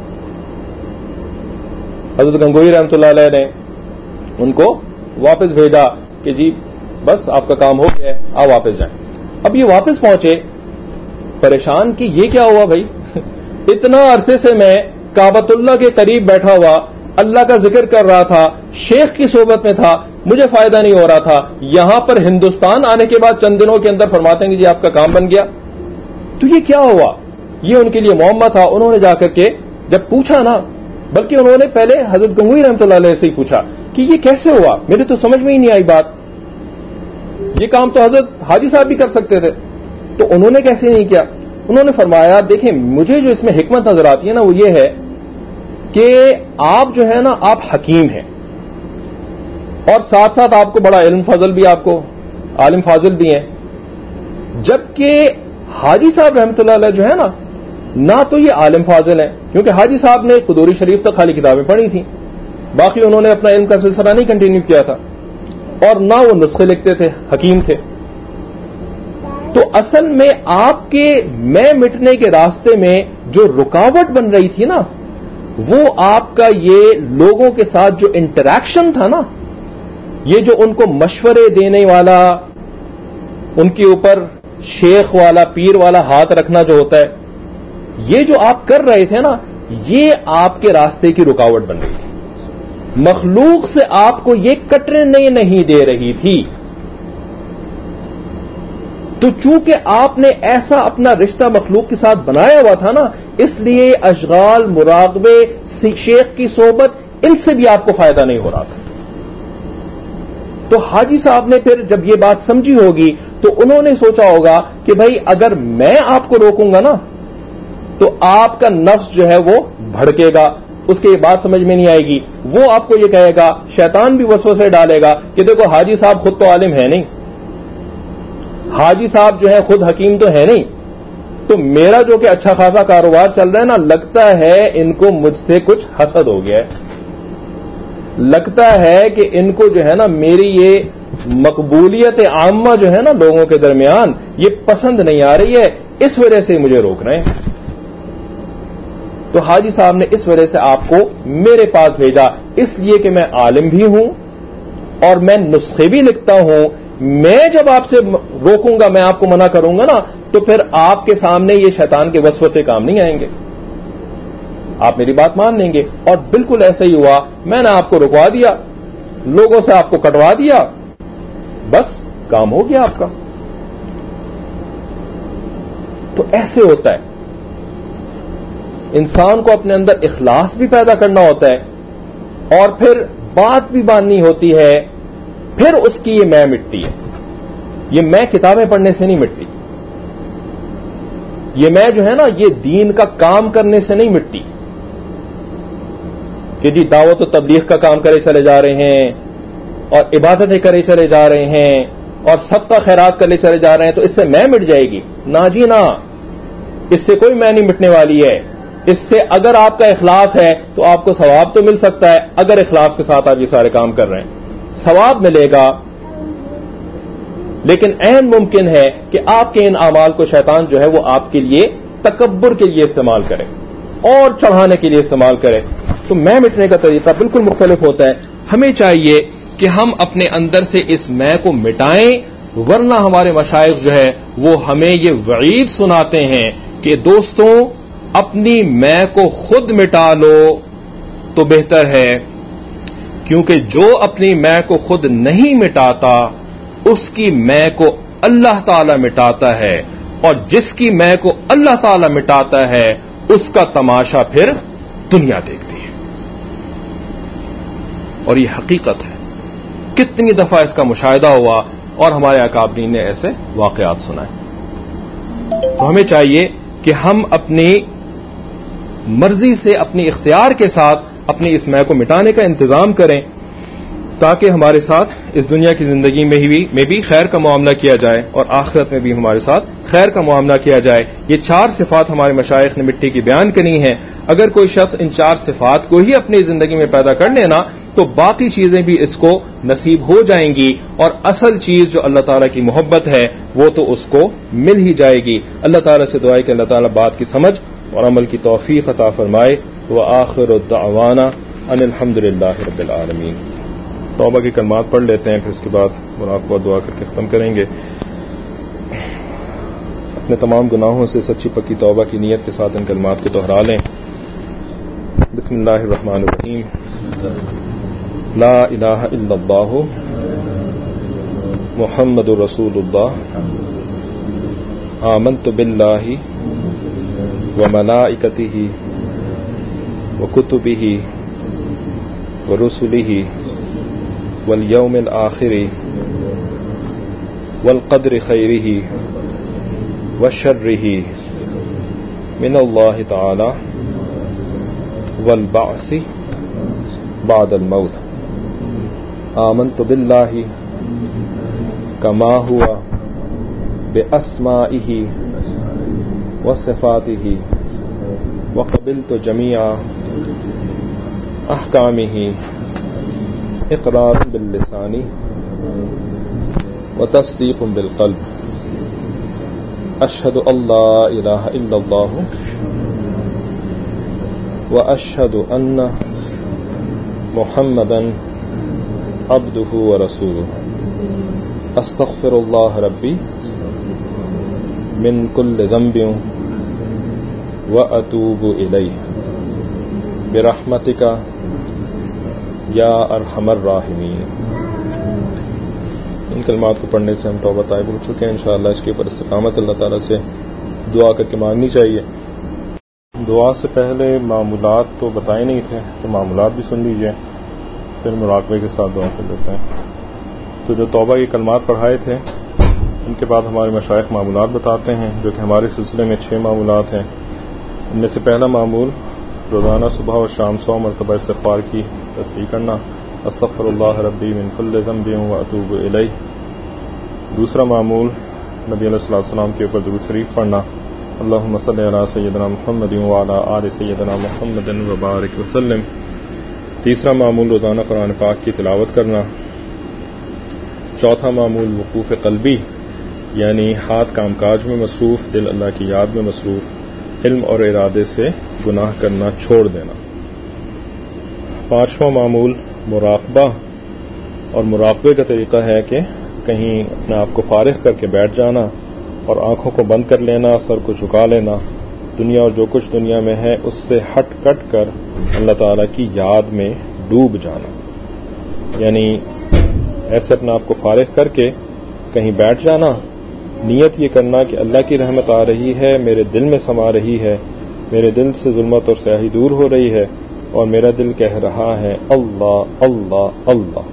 حضرت گنگوہی رحمۃ اللہ علیہ نے ان کو واپس بھیجا کہ جی بس آپ کا کام ہو گیا ہے, آپ واپس جائیں. اب یہ واپس پہنچے پریشان کہ یہ کیا ہوا بھائی, اتنا عرصے سے میں کعبۃ اللہ کے قریب بیٹھا ہوا اللہ کا ذکر کر رہا تھا, شیخ کی صحبت میں تھا, مجھے فائدہ نہیں ہو رہا تھا, یہاں پر ہندوستان آنے کے بعد چند دنوں کے اندر فرماتے ہیں کہ جی آپ کا کام بن گیا. تو یہ کیا ہوا, یہ ان کے لیے معمہ تھا. انہوں نے جا کر کے جب پوچھا نا, بلکہ انہوں نے پہلے حضرت گنگوہی رحمۃ اللہ علیہ سے ہی پوچھا کہ یہ کیسے ہوا, میرے تو سمجھ میں ہی نہیں آئی بات, یہ کام تو حضرت حاجی صاحب بھی کر سکتے تھے, تو انہوں نے کیسے نہیں کیا. انہوں نے فرمایا دیکھیں مجھے جو اس میں حکمت نظر آتی ہے نا وہ یہ ہے کہ آپ جو ہے نا آپ حکیم ہیں, اور ساتھ ساتھ آپ کو بڑا علم فاضل بھی, آپ کو عالم فاضل بھی ہیں. جبکہ حاجی صاحب رحمۃ اللہ علیہ جو ہے نا نہ تو یہ عالم فاضل ہیں, کیونکہ حاجی صاحب نے قدوری شریف تک خالی کتابیں پڑھی تھیں, باقی انہوں نے اپنا علم کا سلسلہ نہیں کنٹینیو کیا تھا, اور نہ وہ نسخے لکھتے تھے, حکیم تھے. تو اصل میں آپ کے میں مٹنے کے راستے میں جو رکاوٹ بن رہی تھی نا وہ آپ کا یہ لوگوں کے ساتھ جو انٹریکشن تھا نا, یہ جو ان کو مشورے دینے والا, ان کے اوپر شیخ والا پیر والا ہاتھ رکھنا جو ہوتا ہے, یہ جو آپ کر رہے تھے نا یہ آپ کے راستے کی رکاوٹ بن رہی تھی. مخلوق سے آپ کو یہ کٹنے نہیں دے رہی تھی. تو چونکہ آپ نے ایسا اپنا رشتہ مخلوق کے ساتھ بنایا ہوا تھا نا, اس لیے اشغال, مراقبے, شیخ کی صحبت, ان سے بھی آپ کو فائدہ نہیں ہو رہا تھا. تو حاجی صاحب نے پھر جب یہ بات سمجھی ہوگی تو انہوں نے سوچا ہوگا کہ بھائی اگر میں آپ کو روکوں گا نا تو آپ کا نفس جو ہے وہ بھڑکے گا, اس کی یہ بات سمجھ میں نہیں آئے گی, وہ آپ کو یہ کہے گا, شیطان بھی وسوسے ڈالے گا کہ دیکھو حاجی صاحب خود تو عالم ہے نہیں, حاجی صاحب جو ہے خود حکیم تو ہے نہیں, تو میرا جو کہ اچھا خاصا کاروبار چل رہا ہے نا لگتا ہے ان کو مجھ سے کچھ حسد ہو گیا ہے, لگتا ہے کہ ان کو جو ہے نا میری یہ مقبولیت عامہ جو ہے نا لوگوں کے درمیان یہ پسند نہیں آ رہی ہے, اس وجہ سے مجھے روک رہے ہیں. تو حاجی صاحب نے اس وجہ سے آپ کو میرے پاس بھیجا, اس لیے کہ میں عالم بھی ہوں اور میں نسخے بھی لکھتا ہوں. میں جب آپ سے روکوں گا, میں آپ کو منع کروں گا نا, تو پھر آپ کے سامنے یہ شیطان کے وسوسے کام نہیں آئیں گے, آپ میری بات مان لیں گے. اور بالکل ایسا ہی ہوا, میں نے آپ کو رکوا دیا, لوگوں سے آپ کو کٹوا دیا, بس کام ہو گیا آپ کا. تو ایسے ہوتا ہے, انسان کو اپنے اندر اخلاص بھی پیدا کرنا ہوتا ہے اور پھر بات بھی ماننی ہوتی ہے, پھر اس کی یہ میں مٹتی ہے. یہ میں کتابیں پڑھنے سے نہیں مٹتی, یہ میں جو ہے نا یہ دین کا کام کرنے سے نہیں مٹتی کہ جی دعوت و تبلیغ کا کام کرے چلے جا رہے ہیں اور عبادتیں کرے چلے جا رہے ہیں اور سب کا خیرات کرنے چلے جا رہے ہیں تو اس سے میں مٹ جائے گی؟ نہ جی نہ، اس سے کوئی میں نہیں مٹنے والی ہے. اس سے اگر آپ کا اخلاص ہے تو آپ کو ثواب تو مل سکتا ہے، اگر اخلاص کے ساتھ آپ یہ سارے کام کر رہے ہیں ثواب ملے گا. لیکن عین ممکن ہے کہ آپ کے ان اعمال کو شیطان جو ہے وہ آپ کے لیے تکبر کے لیے استعمال کرے اور چڑھانے کے لیے استعمال کرے. تو میں مٹنے کا طریقہ بالکل مختلف ہوتا ہے. ہمیں چاہیے کہ ہم اپنے اندر سے اس میں کو مٹائیں، ورنہ ہمارے مشائخ جو ہے وہ ہمیں یہ وعید سناتے ہیں کہ دوستوں اپنی میں کو خود مٹا لو تو بہتر ہے، کیونکہ جو اپنی میں کو خود نہیں مٹاتا اس کی میں کو اللہ تعالی مٹاتا ہے، اور جس کی میں کو اللہ تعالی مٹاتا ہے اس کا تماشا پھر دنیا دیکھتی ہے. اور یہ حقیقت ہے، کتنی دفعہ اس کا مشاہدہ ہوا اور ہمارے اکابرین نے ایسے واقعات سنائے. تو ہمیں چاہیے کہ ہم اپنی مرضی سے، اپنی اختیار کے ساتھ اپنی اس میں کو مٹانے کا انتظام کریں، تاکہ ہمارے ساتھ اس دنیا کی زندگی میں بھی میں بھی خیر کا معاملہ کیا جائے اور آخرت میں بھی ہمارے ساتھ خیر کا معاملہ کیا جائے. یہ چار صفات ہمارے مشائخ نے مٹی کی بیان کرنی ہیں. اگر کوئی شخص ان چار صفات کو ہی اپنی زندگی میں پیدا کر لینا تو باقی چیزیں بھی اس کو نصیب ہو جائیں گی، اور اصل چیز جو اللہ تعالیٰ کی محبت ہے وہ تو اس کو مل ہی جائے گی. اللہ تعالیٰ سے دعا ہے کہ اللہ تعالیٰ بات کی سمجھ اور عمل کی توفیق عطا فرمائے. وآخر الدعوانا ان الحمد للہ رب العالمین. توبہ کے کلمات پڑھ لیتے ہیں، پھر اس کے بعد مراقبہ دعا کر کے ختم کریں گے. اپنے تمام گناہوں سے سچی پکی توبہ کی نیت کے ساتھ ان کلمات کو دہرا لیں. بسم اللہ الرحمن الرحیم. لا الہ الا اللہ محمد رسول اللہ. آمنت باللہ وملائکتہ وکتبہ ورسلہ والیوم الآخر والقدر خیرہ وشرہ من اللہ تعالی والبعث بعد الموت. آمنت باللہ کما ہوا باسمائہ وصفاتہ وقبلت جمیع احکامہ اقرار باللسان وتصدیق بالقلب. اشہد ان لا الہ الا اللہ واشہد ان محمدا عبدہ ورسولہ. استغفر اللہ ربی من کل ذنب واتوب الیہ برحمتک یا ارحم الراحمین. ان کلمات کو پڑھنے سے ہم توبہ طائب ہو چکے ہیں. انشاءاللہ اس کے اوپر استقامت اللہ تعالیٰ سے دعا کر کے مانگنی چاہیے. دعا سے پہلے معمولات تو بتائے نہیں تھے، تو معمولات بھی سن لیجئے، پھر مراقبے کے ساتھ دعا کر لیتے ہیں. تو جو توبہ کے کلمات پڑھائے تھے ان کے بعد ہمارے مشائخ معمولات بتاتے ہیں، جو کہ ہمارے سلسلے میں چھ معمولات ہیں. ان میں سے پہلا معمول روزانہ صبح اور شام سو مرتبہ استغفار کی تسبیح کرنا، استغفر اللہ ربی من کل ذنب واتوب الیہ. دوسرا معمول نبی علیہ الصلوۃ والسلام کے اوپر درود شریف پڑھنا، اللہم صلی علی سیدنا محمد وعلی آل سیدنا محمد وبارک وسلم. تیسرا معمول روزانہ قرآن پاک کی تلاوت کرنا. چوتھا معمول وقوف قلبی، یعنی ہاتھ کام کاج میں مصروف، دل اللہ کی یاد میں مصروف، علم اور ارادے سے گناہ کرنا چھوڑ دینا. پانچواں معمول مراقبہ، اور مراقبے کا طریقہ ہے کہ کہیں اپنے آپ کو فارغ کر کے بیٹھ جانا اور آنکھوں کو بند کر لینا، سر کو جھکا لینا، دنیا اور جو کچھ دنیا میں ہے اس سے ہٹ کٹ کر اللہ تعالیٰ کی یاد میں ڈوب جانا. یعنی ایسے اپنے آپ کو فارغ کر کے کہیں بیٹھ جانا، نیت یہ کرنا کہ اللہ کی رحمت آ رہی ہے، میرے دل میں سما رہی ہے، میرے دل سے ظلمت اور سیاہی دور ہو رہی ہے، اور میرا دل کہہ رہا ہے اللہ اللہ اللہ.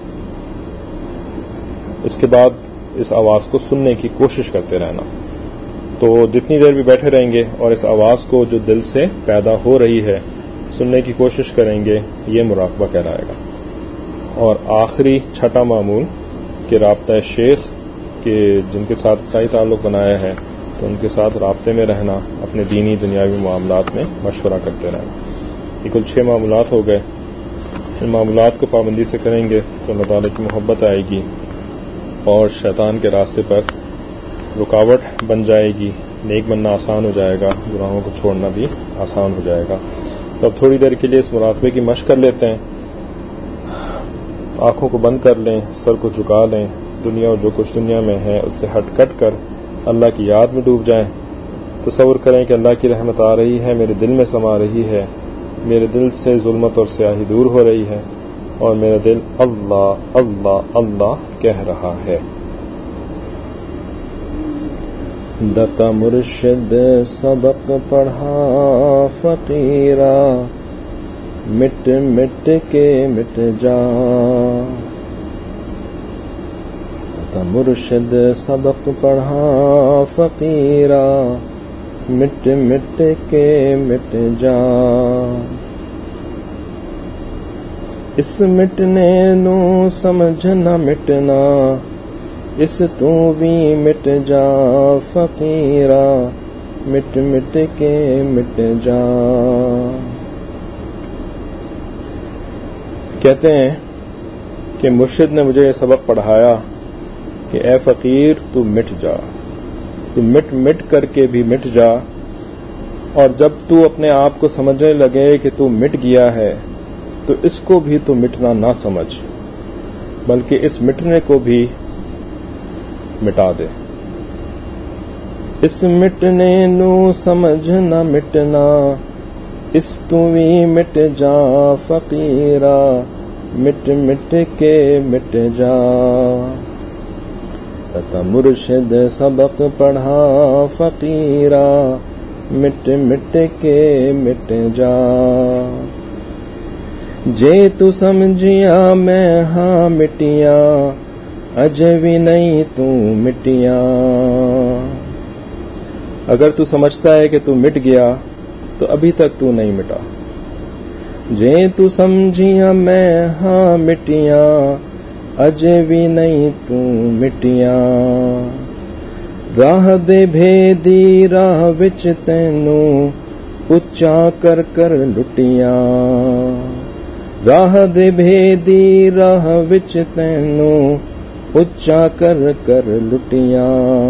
اس کے بعد اس آواز کو سننے کی کوشش کرتے رہنا. تو جتنی دیر بھی بیٹھے رہیں گے اور اس آواز کو جو دل سے پیدا ہو رہی ہے سننے کی کوشش کریں گے، یہ مراقبہ کہلائے گا. اور آخری چھٹا معمول کہ رابطہ شیخ کہ جن کے ساتھ استائی تعلق بنایا ہے تو ان کے ساتھ رابطے میں رہنا، اپنے دینی دنیاوی معاملات میں مشورہ کرتے رہنا۔ یہ کل چھ معاملات ہو گئے۔ ان معاملات کو پابندی سے کریں گے تو اللہ تعالیٰ کی محبت آئے گی اور شیطان کے راستے پر رکاوٹ بن جائے گی، نیک بننا آسان ہو جائے گا، گناہوں کو چھوڑنا بھی آسان ہو جائے گا۔ تو اب تھوڑی دیر کے لیے اس مراقبے کی مشق کر لیتے ہیں۔ آنکھوں کو بند کر لیں، سر کو جھکا لیں، دنیا اور جو کچھ دنیا میں ہے اس سے ہٹ کٹ کر اللہ کی یاد میں ڈوب جائیں۔ تصور کریں کہ اللہ کی رحمت آ رہی ہے، میرے دل میں سما رہی ہے، میرے دل سے ظلمت اور سیاہی دور ہو رہی ہے اور میرا دل اللہ اللہ اللہ کہہ رہا ہے۔ دتا مرشد سبق پڑھا فقیرا، مٹ مٹ کے مٹ جا۔ دتا مرشد سبق پڑھا فقیرا، مٹ مٹ کے مٹ جا۔ اس مٹنے نو سمجھنا مٹنا، اس تو بھی مٹ جا فقیرا، مٹ مٹ کے مٹ جا۔ کہتے ہیں کہ مرشد نے مجھے یہ سبق پڑھایا کہ اے فقیر تو مٹ جا، تو مٹ مٹ کر کے بھی مٹ جا، اور جب تو اپنے آپ کو سمجھنے لگے کہ تو مٹ گیا ہے تو اس کو بھی تو مٹنا نہ سمجھ، بلکہ اس مٹنے کو بھی مٹا دے۔ اس مٹنے نو سمجھنا مٹنا، اس تو بھی مٹ جا فقیرا، مٹ مٹ کے مٹ جا۔ تتا مرشد سبق پڑھا فقیرا، مٹ مٹ کے مٹ جا۔ جے تو سمجھیا میں ہاں مٹیا، اجے بھی نہیں تو مٹیا۔ اگر تو سمجھتا ہے کہ تو مٹ گیا تو ابھی تک تو نہیں مٹا۔ جے تو سمجھیا میں ہاں مٹیا، اجے بھی نہیں تو مٹیا۔ راہ دے بھیدی راہ وچ تینوں، اچا کر کر لٹیاں۔ راہ دے بھیدی راہ وچ تینوں، اچا کر کر لٹیاں۔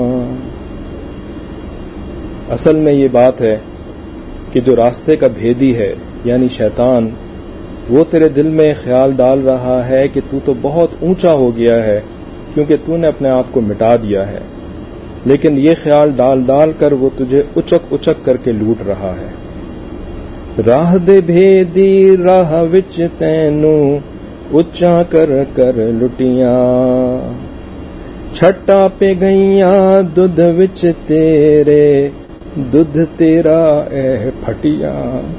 اصل میں یہ بات ہے کہ جو راستے کا بھیدی ہے یعنی شیطان، وہ تیرے دل میں خیال ڈال رہا ہے کہ تو تو بہت اونچا ہو گیا ہے کیونکہ تو نے اپنے آپ کو مٹا دیا ہے، لیکن یہ خیال ڈال ڈال کر وہ تجھے اچک اچک کر کے لوٹ رہا ہے۔ راہ دے بھیدی راہ وچ تینوں، اچا کر کر لٹیاں۔ چھٹا پہ گئیاں دودھ وچ تیرے، دودھ تیرا اے پھٹیاں۔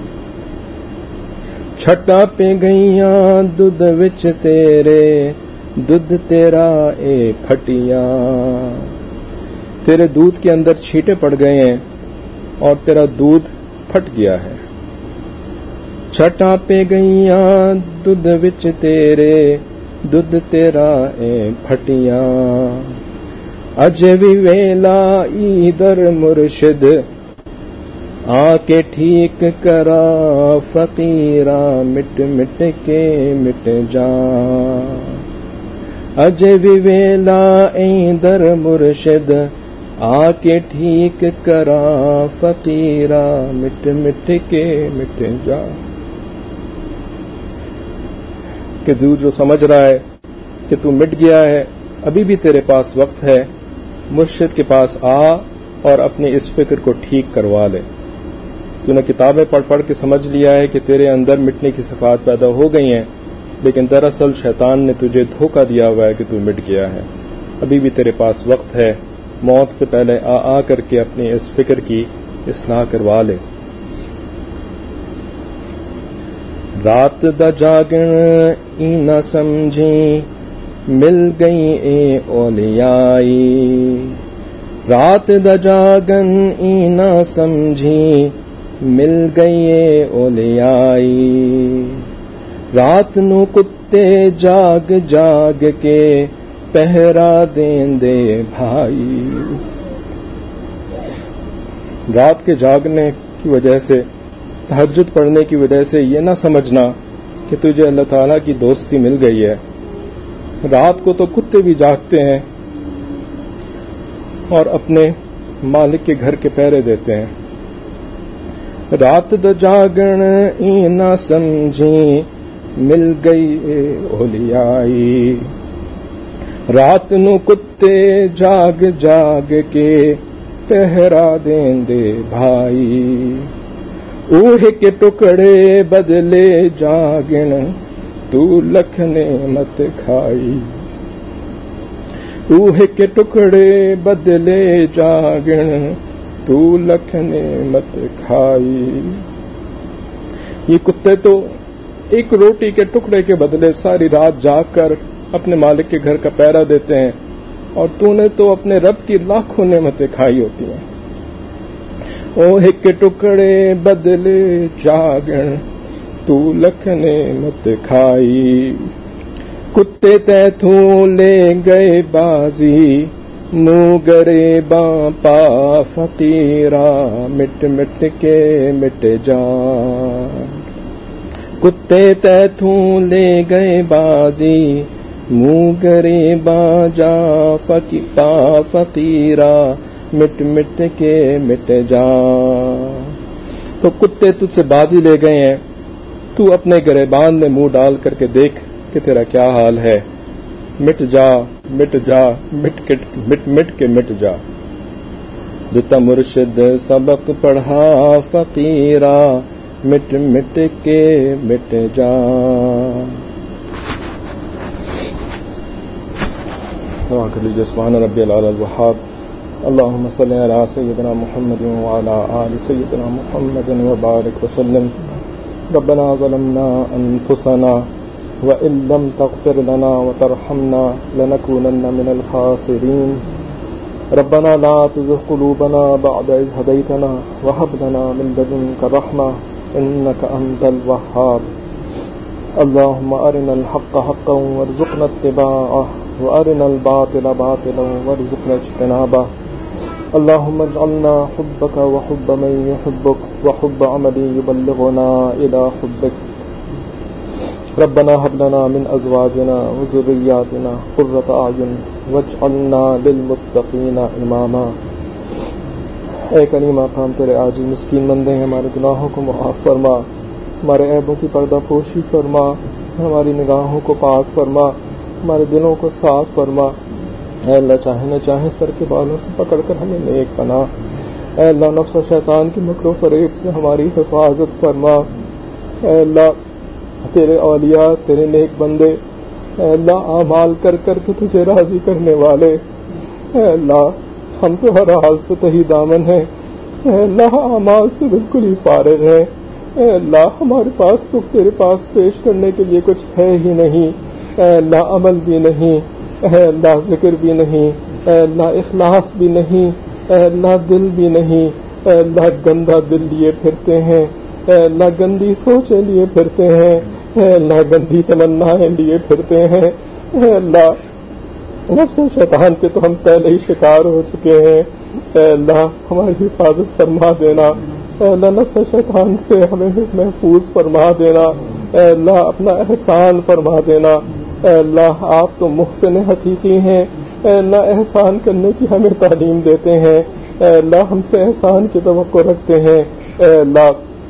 چھٹا پہ گئیاں دودھ وچ تیرے، دودھ تیرا اے پھٹیاں۔ تیرے دودھ کے اندر چھینٹے پڑ گئے ہیں اور تیرا دودھ پھٹ گیا ہے۔ چھٹا پہ گئیاں دودھ وچ تیرے، دودھ تیرا اے پھٹیاں۔ اجے بھی ویلا ادھر مرشد، آ کے ٹھیک کرا فقیرا، مٹ مٹ کے مٹ جا۔ اجے بھی ویلا ادھر مرشد، آ کے ٹھیک کرا فقیرا، مٹ مٹ کے مٹ جا۔ کہ تو جو سمجھ رہا ہے کہ تو مٹ گیا ہے، ابھی بھی تیرے پاس وقت ہے، مرشد کے پاس آ اور اپنی اس فکر کو ٹھیک کروا لے۔ تو نے کتابیں پڑھ پڑھ کے سمجھ لیا ہے کہ تیرے اندر مٹنے کی صفات پیدا ہو گئی ہیں، لیکن دراصل شیطان نے تجھے دھوکہ دیا ہوا ہے کہ تو مٹ گیا ہے۔ ابھی بھی تیرے پاس وقت ہے، موت سے پہلے آ آ کر کے اپنی اس فکر کی اصلاح کروا لے۔ رات دا جاگن ای نہ سمجھی، مل گئی اے اولیائی۔ رات دا جاگن ای نہ سمجھی، مل گئی اے اولیائی۔ رات نو کتے جاگ جاگ کے پہرا دیں دے بھائی. رات کے جاگنے کی وجہ سے، تہجد پڑھنے کی وجہ سے یہ نہ سمجھنا کہ تجھے اللہ تعالیٰ کی دوستی مل گئی ہے. رات کو تو کتے بھی جاگتے ہیں اور اپنے مالک کے گھر کے پہرے دیتے ہیں. رات دا جاگن ای نہ سمجھی مل گئی اولیائی. رات نو کتے جاگ جاگ کے پہرا دیں دے بھائی. اوہ کے ٹکڑے بدلے جاگن تو لکھ نعمت کھائی. اوہ کے ٹکڑے بدلے جاگن تو لکھ نعمت کھائی. یہ کتے تو ایک روٹی کے ٹکڑے کے بدلے ساری رات جاگ کر اپنے مالک کے گھر کا پہرا دیتے ہیں، اور تو نے تو اپنے رب کی لاکھوں نعمتیں کھائی ہوتی ہیں. اوہ کے ٹکڑے بدلے جاگن تو لکھ نعمت کھائی. کتے تیتھوں لے گئے بازی منہ گرے باں پا فقیرا مٹ مٹ کے مٹ جان. کتے تیتھوں لے گئے بازی منہ گرے باں جا پا فقیرا مٹ مٹ کے مٹ جان. تو کتے تجھ سے بازی لے گئے ہیں، تو اپنے گریبان میں منہ ڈال کر کے دیکھ کہ تیرا کیا حال ہے. مٹ جا مٹ جا مٹ کے مٹ مٹ کے مٹ جا. دیتا مرشد سبق پڑھا فقیرا مٹ مٹ کے مٹ جا. دعا کر لیجیے. سبحان ربی العلی الوہاب. اللهم صل على سيدنا محمد وعلى آل سيدنا محمد وبارك وسلم. ربنا ظلمنا أنفسنا وإن لم تغفر لنا وترحمنا لنكونن من الخاسرين. ربنا لا تزغ قلوبنا بعد إذ هديتنا وهب لنا من لدنك رحمة إنك أنت الوهاب. اللهم أرنا الحق حقا وارزقنا اتباعه وأرنا الباطل باطلا وارزقنا اجتنابه. اللهم اجعلنا حبك وحب من يحبك وحب عمل يبلغنا إلى حبك. ربنا هب لنا من أزواجنا وذرياتنا قرة أعين واجعلنا للمتقين إماما. اے کریم آقا، تیرے عاجز مسکین بندے ہیں، ہمارے گناہوں کو معاف فرما، ہمارے عیبوں کی پردہ پوشی فرما، ہماری نگاہوں کو پاک فرما، ہمارے دلوں کو صاف فرما. اے اللہ، چاہے نہ چاہے سر کے بالوں سے پکڑ کر ہمیں نیک بنا. اے اللہ، نفس و شیطان کی مکر و فریب سے ہماری حفاظت فرما. اے اللہ، تیرے اولیاء، تیرے نیک بندے، اے اللہ، اعمال کر کر کے تجھے راضی کرنے والے، اے اللہ، ہم تو ہر حال سے تہی دامن ہیں. اے اللہ، اعمال سے بالکل ہی فارغ ہیں. اے اللہ، ہمارے پاس تو تیرے پاس پیش کرنے کے لیے کچھ ہے ہی نہیں. اے اللہ، عمل بھی نہیں، اے اللہ، ذکر بھی نہیں، اے اللہ، اخلاص بھی نہیں، اے اللہ، دل بھی نہیں. اے اللہ، گندا دل لیے پھرتے ہیں، اے اللہ، گندی سوچیں لیے پھرتے ہیں، اے اللہ، گندی تمنائیں لیے پھرتے ہیں. اے اللہ، نفس و شیطان کے تو ہم پہلے ہی شکار ہو چکے ہیں. اے اللہ، ہماری حفاظت فرما دینا. اے اللہ، نفس و شیطان سے ہمیں محفوظ فرما دینا. اے اللہ، اپنا احسان فرما دینا. اے اللہ، آپ تو محسن حقیقی ہیں. اے اللہ، احسان کرنے کی ہمیں تعلیم دیتے ہیں. اے اللہ، ہم سے احسان کی توقع رکھتے ہیں. اے اللہ،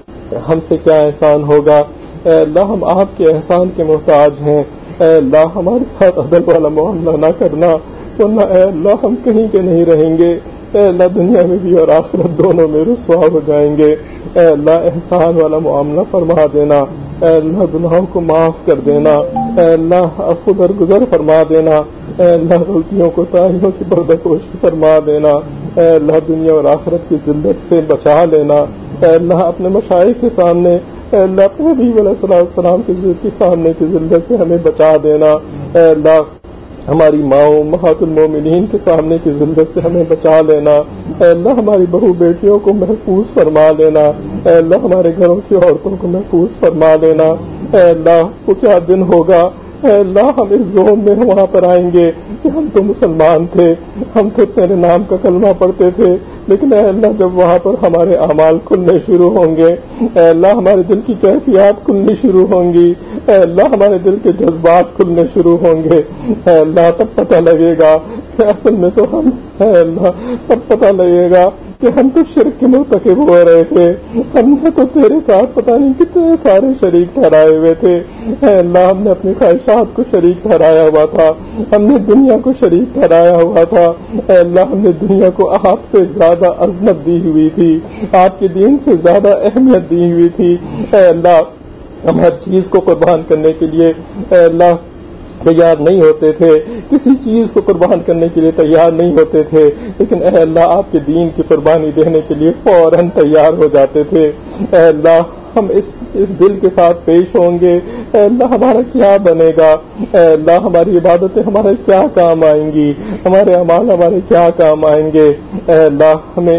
ہم سے کیا احسان ہوگا. اے اللہ، ہم آپ کے احسان کے محتاج ہیں. اے اللہ، ہمارے ساتھ عدل والا معاملہ نہ کرنا، ورنہ اے اللہ ہم کہیں کے نہیں رہیں گے. اے اللہ، دنیا میں بھی اور آخرت دونوں میں رسوا ہو جائیں گے. اے اللہ، احسان والا معاملہ فرما دینا. اے اللہ، گناہوں کو معاف کر دینا. اے اللہ، عفو درگزر فرما دینا. اے اللہ، غلطیوں کو تاہیوں کی پردہ پوشی فرما دینا. اے اللہ، دنیا اور آخرت کی ذلت سے بچا لینا. اے اللہ، اپنے مشائخ کے سامنے، اے اللہ، اپنے حبیب علیہ السلام کے سامنے کی ذلت سے ہمیں بچا دینا. اے اللہ، ہماری ماؤں امہات المومنین کے سامنے کی ذلت سے ہمیں بچا لینا. اے اللہ، ہماری بہو بیٹیوں کو محفوظ فرما لینا. اے اللہ، ہمارے گھروں کی عورتوں کو محفوظ فرما لینا. اے اللہ، وہ کیا دن ہوگا اے اللہ ہم اس زون میں وہاں پر آئیں گے کہ ہم تو مسلمان تھے, ہم تو تیرے نام کا کلمہ پڑھتے تھے, لیکن اے اللہ جب وہاں پر ہمارے اعمال کھلنے شروع ہوں گے, اے اللہ ہمارے دل کی کیفیات کھلنی شروع ہوں گی, اے اللہ ہمارے دل کے جذبات کھلنے شروع ہوں گے, اے اللہ تب پتہ لگے گا کہ اصل میں تو ہم, اے اللہ تب پتہ لگے گا کہ ہم تو شرک کے مرتکب ہو رہے تھے, ہم نے تو تیرے ساتھ پتہ نہیں کتنے سارے شریک ٹھہرائے ہوئے تھے. اے اللہ ہم نے اپنی خواہشات کو شریک ٹھہرایا ہوا تھا, ہم نے دنیا کو شریک ٹھہرایا ہوا تھا. اے اللہ ہم نے دنیا کو آپ سے زیادہ عظمت دی ہوئی تھی, آپ کے دین سے زیادہ اہمیت دی ہوئی تھی. اے اللہ ہم ہر چیز کو قربان کرنے کے لیے اے اللہ تیار نہیں ہوتے تھے, کسی چیز کو قربان کرنے کے لیے تیار نہیں ہوتے تھے, لیکن اے اللہ آپ کے دین کی قربانی دینے کے لیے فوراً تیار ہو جاتے تھے. اے اللہ ہم اس اس دل کے ساتھ پیش ہوں گے, اے اللہ ہمارا کیا بنے گا, اے اللہ ہماری عبادتیں ہمارے کیا کام آئیں گی, ہمارے اعمال ہمارے کیا کام آئیں گے. اے اللہ ہمیں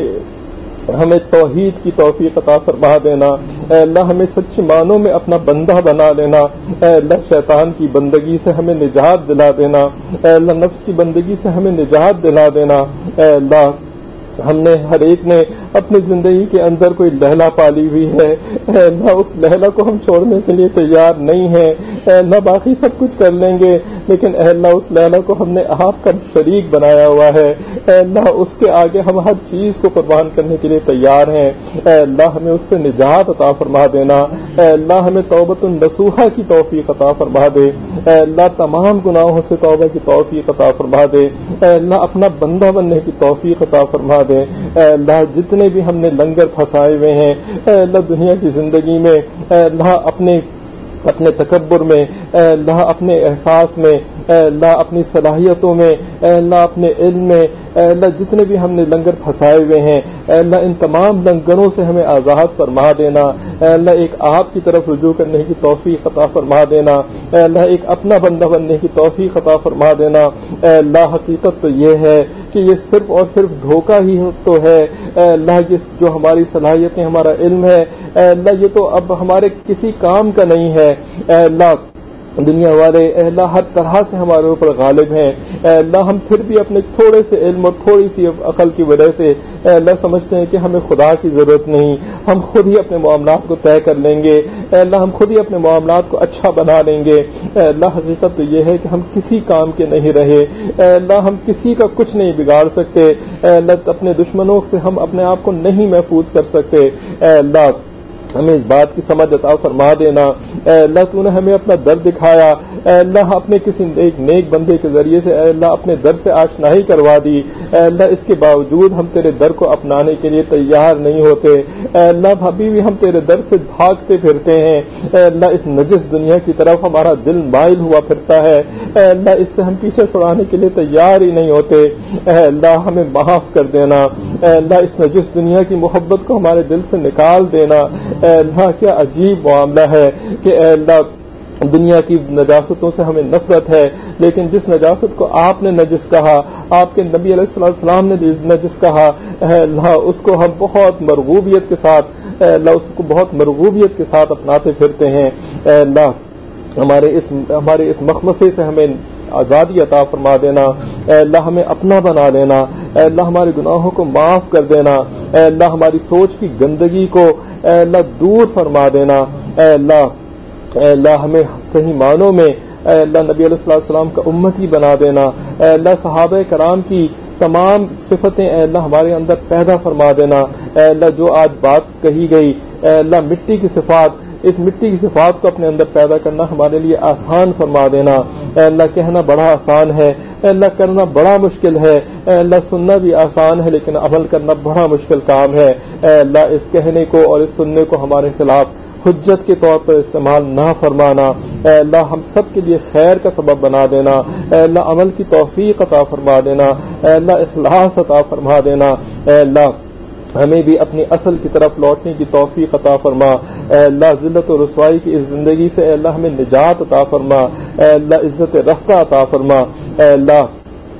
ہمیں توحید کی توفیق عطا فرما دینا. اے اللہ ہمیں سچے معنوں میں اپنا بندہ بنا لینا. اے اللہ شیطان کی بندگی سے ہمیں نجات دلا دینا. اے اللہ نفس کی بندگی سے ہمیں نجات دلا دینا. اے اللہ ہم نے ہر ایک نے اپنی زندگی کے اندر کوئی لہلا پالی ہوئی ہے, اے اللہ اس لہلا کو ہم چھوڑنے کے لیے تیار نہیں ہیں. اے اللہ باقی سب کچھ کر لیں گے, لیکن اے اللہ اس لہلا کو ہم نے آپ کا شریک بنایا ہوا ہے. اے اللہ اس کے آگے ہم ہر چیز کو قربان کرنے کے لیے تیار ہیں. اے اللہ ہمیں اس سے نجات عطا فرما دینا. اے اللہ ہمیں توبۃ النصوحہ کی توفیق عطا فرما دے. اے اللہ تمام گناہوں سے توبہ کی توفیق عطا فرما دے. اے اللہ اپنا بندہ بننے کی توفیق عطا فرما دے. اے اللہ جتنے بھی ہم نے لنگر پھنسائے ہوئے ہیں اے اللہ دنیا کی زندگی میں, اے اللہ اپنے اپنے تکبر میں, اے اللہ اپنے احساس میں, اے اللہ اپنی صلاحیتوں میں, اے اللہ اپنے علم میں, اے اللہ جتنے بھی ہم نے لنگر پھنسائے ہوئے ہیں اے اللہ ان تمام لنگروں سے ہمیں آزاد فرما دینا. اے اللہ ایک آپ کی طرف رجوع کرنے کی توفیق عطا فرما دینا. اے اللہ ایک اپنا بندہ بننے کی توفیق عطا فرما دینا. اے اللہ حقیقت تو یہ ہے کہ یہ صرف اور صرف دھوکہ ہی تو ہے. اے اللہ یہ جو ہماری صلاحیتیں, ہمارا علم ہے, اے اللہ یہ تو اب ہمارے کسی کام کا نہیں ہے. اے اللہ دنیا والے اے اللہ ہر طرح سے ہمارے اوپر غالب ہیں. اے اللہ ہم پھر بھی اپنے تھوڑے سے علم اور تھوڑی سی عقل کی وجہ سے اے اللہ سمجھتے ہیں کہ ہمیں خدا کی ضرورت نہیں, ہم خود ہی اپنے معاملات کو طے کر لیں گے. اے اللہ ہم خود ہی اپنے معاملات کو اچھا بنا لیں گے. اے اللہ حقیقت تو یہ ہے کہ ہم کسی کام کے نہیں رہے. اے اللہ ہم کسی کا کچھ نہیں بگاڑ سکتے. اے اللہ اپنے دشمنوں سے ہم اپنے آپ کو نہیں محفوظ کر سکتے. اے اللہ ہمیں اس بات کی سمجھ عطا فرما دینا. اے اللہ تو نے ہمیں اپنا در دکھایا, اے اللہ اپنے کسی ایک نیک بندے کے ذریعے سے اے اللہ اپنے در سے آشنائی کروا دی. اے اللہ اس کے باوجود ہم تیرے در کو اپنانے کے لیے تیار نہیں ہوتے. اے اللہ ابھی بھی ہم تیرے در سے بھاگتے پھرتے ہیں. اے اللہ اس نجس دنیا کی طرف ہمارا دل مائل ہوا پھرتا ہے. اے اللہ اس سے ہم پیچھے چھڑانے کے لیے تیار ہی نہیں ہوتے. اے اللہ ہمیں معاف کر دینا. اے اللہ اس نجس دنیا کی محبت کو ہمارے دل سے نکال دینا. اے اللہ کیا عجیب معاملہ ہے کہ اے اللہ دنیا کی نجاستوں سے ہمیں نفرت ہے, لیکن جس نجاست کو آپ نے نجس کہا, آپ کے نبی علیہ السلام نے نجس کہا, اے اللہ اس کو ہم بہت مرغوبیت کے ساتھ اے اللہ اس کو بہت مرغوبیت کے ساتھ اپناتے پھرتے ہیں. اے اللہ ہمارے اس ہمارے اس مخمصے سے ہمیں آزادی عطا فرما دینا. اے اللہ ہمیں اپنا بنا لینا. اے اللہ ہمارے گناہوں کو معاف کر دینا. اے اللہ ہماری سوچ کی گندگی کو اے اللہ دور فرما دینا. اے اللہ اے اللہ ہمیں صحیح معنوں میں اے اللہ نبی علیہ السلام کا امتی بنا دینا. اے اللہ صحابہ کرام کی تمام صفتیں اے اللہ ہمارے اندر پیدا فرما دینا. اے اللہ جو آج بات کہی گئی اے اللہ مٹی کی صفات, اس مٹی کی صفات کو اپنے اندر پیدا کرنا ہمارے لیے آسان فرما دینا. اے اللہ کہنا بڑا آسان ہے, اے اللہ کرنا بڑا مشکل ہے. اے اللہ سننا بھی آسان ہے لیکن عمل کرنا بڑا مشکل کام ہے. اے اللہ اس کہنے کو اور اس سننے کو ہمارے خلاف حجت کے طور پر استعمال نہ فرمانا. اے اللہ ہم سب کے لیے خیر کا سبب بنا دینا. اے اللہ عمل کی توفیق عطا فرما دینا. اے اللہ اخلاص عطا فرما دینا. اے اللہ ہمیں بھی اپنی اصل کی طرف لوٹنے کی توفیق عطا فرما. اے اللہ ذلت و رسوائی کی اس زندگی سے اے اللہ ہمیں نجات عطا فرما. اے اللہ عزت رفتہ عطا فرما. اے اللہ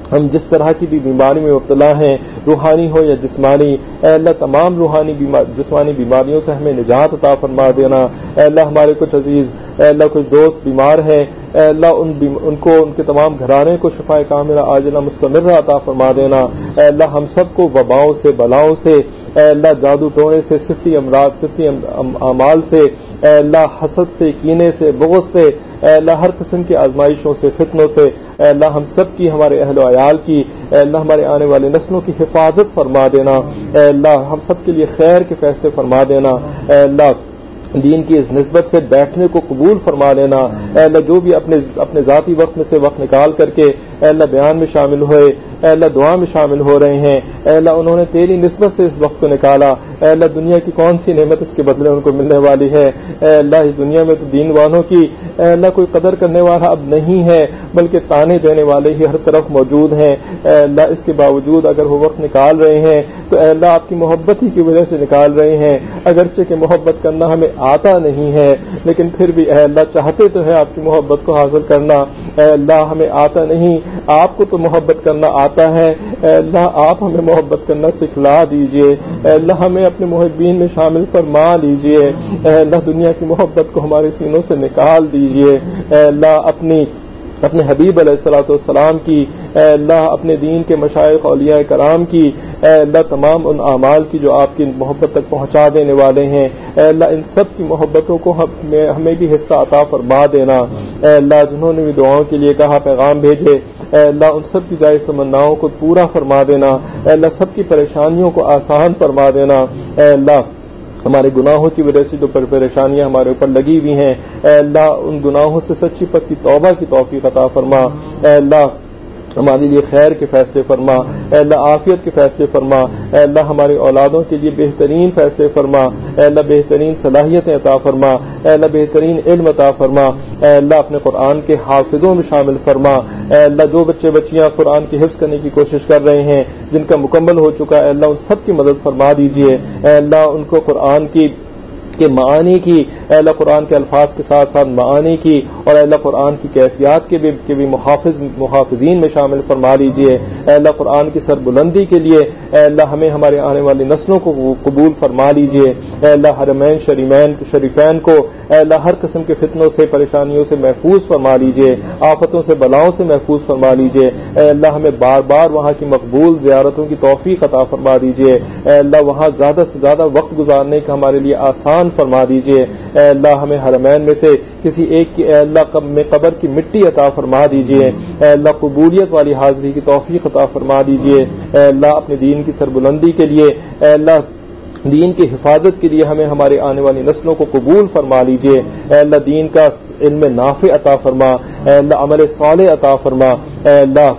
ہم جس طرح کی بھی بیماری میں مبتلا ہیں، روحانی ہو یا جسمانی، اے اللہ تمام روحانی بیمار جسمانی بیماریوں سے ہمیں نجات عطا فرما دینا۔ اے اللہ ہمارے کچھ عزیز، اے اللہ کچھ دوست بیمار ہیں، اے اللہ ان, ان کو ان کے تمام گھرانے کو شفائے کاملہ عاجلہ مستمرہ عطا فرما دینا۔ اے اللہ ہم سب کو وباؤں سے، بلاؤں سے، اے اللہ جادو ٹونے سے، صفتی امراض، صفتی اعمال سے، اے اللہ حسد سے، کینے سے، بغض سے، اے اللہ ہر قسم کی آزمائشوں سے، فتنوں سے، اے اللہ ہم سب کی، ہمارے اہل و عیال کی، اے اللہ ہمارے آنے والے نسلوں کی حفاظت فرما دینا۔ اے اللہ ہم سب کے لیے خیر کے فیصلے فرما دینا۔ اے اللہ دین کی اس نسبت سے بیٹھنے کو قبول فرما لینا۔ اے اللہ جو بھی اپنے اپنے ذاتی وقت میں سے وقت نکال کر کے اے اللہ بیان میں شامل ہوئے، اے اللہ دعا میں شامل ہو رہے ہیں، اے اللہ انہوں نے تیری نسبت سے اس وقت کو نکالا، اے اللہ دنیا کی کون سی نعمت اس کے بدلے ان کو ملنے والی ہے؟ اے اللہ اس دنیا میں تو دین والوں کی اے اللہ کوئی قدر کرنے والا اب نہیں ہے، بلکہ تانے دینے والے ہی ہر طرف موجود ہیں۔ اے اللہ اس کے باوجود اگر وہ وقت نکال رہے ہیں تو اے اللہ آپ کی محبت ہی کی وجہ سے نکال رہے ہیں، اگرچہ کہ محبت کرنا ہمیں آتا نہیں ہے، لیکن پھر بھی اے اللہ چاہتے تو ہے آپ کی محبت کو حاصل کرنا۔ اے اللہ ہمیں آتا نہیں، آپ کو تو محبت کرنا آتا ہے، اے اللہ آپ ہمیں محبت کرنا سکھلا دیجئے، اے اللہ ہمیں اپنے محبین میں شامل فرما لیجئے، اے اللہ دنیا کی محبت کو ہمارے سینوں سے نکال دیجئے، اے اللہ اپنی اپنے حبیب علیہ الصلوۃ والسلام کی، اے اللہ اپنے دین کے مشائخ اولیاء کرام کی، اے اللہ تمام ان اعمال کی جو آپ کی محبت تک پہنچا دینے والے ہیں، اے اللہ ان سب کی محبتوں کو ہمیں بھی حصہ عطا فرما دینا۔ اے اللہ جنہوں نے بھی دعاؤں کے لیے کہا، پیغام بھیجے، اے اللہ ان سب کی جائز تمناؤں کو پورا فرما دینا، اے اللہ سب کی پریشانیوں کو آسان فرما دینا۔ اے اللہ ہمارے گناہوں کی وجہ سے جو پریشانیاں ہمارے اوپر لگی ہوئی ہیں، اے اللہ ان گناہوں سے سچی پکی توبہ کی توفیق عطا فرما۔ اے اللہ ہمارے لیے خیر کے فیصلے فرما، اے اللہ عافیت کے فیصلے فرما، اے اللہ ہماری اولادوں کے لیے بہترین فیصلے فرما، اے اللہ بہترین صلاحیتیں عطا فرما، اے اللہ بہترین علم عطا فرما، اے اللہ اپنے قرآن کے حافظوں میں شامل فرما۔ اے اللہ جو بچے بچیاں قرآن کی حفظ کرنے کی کوشش کر رہے ہیں، جن کا مکمل ہو چکا ہے، اے اللہ ان سب کی مدد فرما دیجیے، اے اللہ ان کو قرآن کی کے معانی کی، اے اللہ قرآن کے الفاظ کے ساتھ ساتھ معانی کی، اور اے اللہ قرآن کی کیفیات کے بھی, کے بھی محافظ محافظین میں شامل فرما لیجیے۔ اے اللہ قرآن کی سربلندی کے لیے اے اللہ ہمیں ہمارے آنے والی نسلوں کو قبول فرما لیجیے۔ اے اللہ حرمین شریمین شریفین کو اے اللہ ہر قسم کے فتنوں سے، پریشانیوں سے محفوظ فرما لیجیے، آفتوں سے بلاؤں سے محفوظ فرما لیجیے۔ اے اللہ ہمیں بار بار وہاں کی مقبول زیارتوں کی توفیق عطا فرما دیجیے۔ اے اللہ وہاں زیادہ سے زیادہ وقت گزارنے کا ہمارے لیے آسان فرما دیجیے۔ اے اللہ ہمیں حرمین میں سے کسی ایک کی اے اللہ میں قبر کی مٹی عطا فرما دیجیے۔ اے اللہ قبولیت والی حاضری کی توفیق عطا فرما دیجیے۔ اے اللہ اپنے دین کی سربلندی کے لیے، اے اللہ دین کی حفاظت کے لیے ہمیں ہمارے آنے والی نسلوں کو قبول فرما لیجیے۔ اے اللہ دین کا علم نافع عطا فرما، اے اللہ عمل صالح عطا فرما، اے اللہ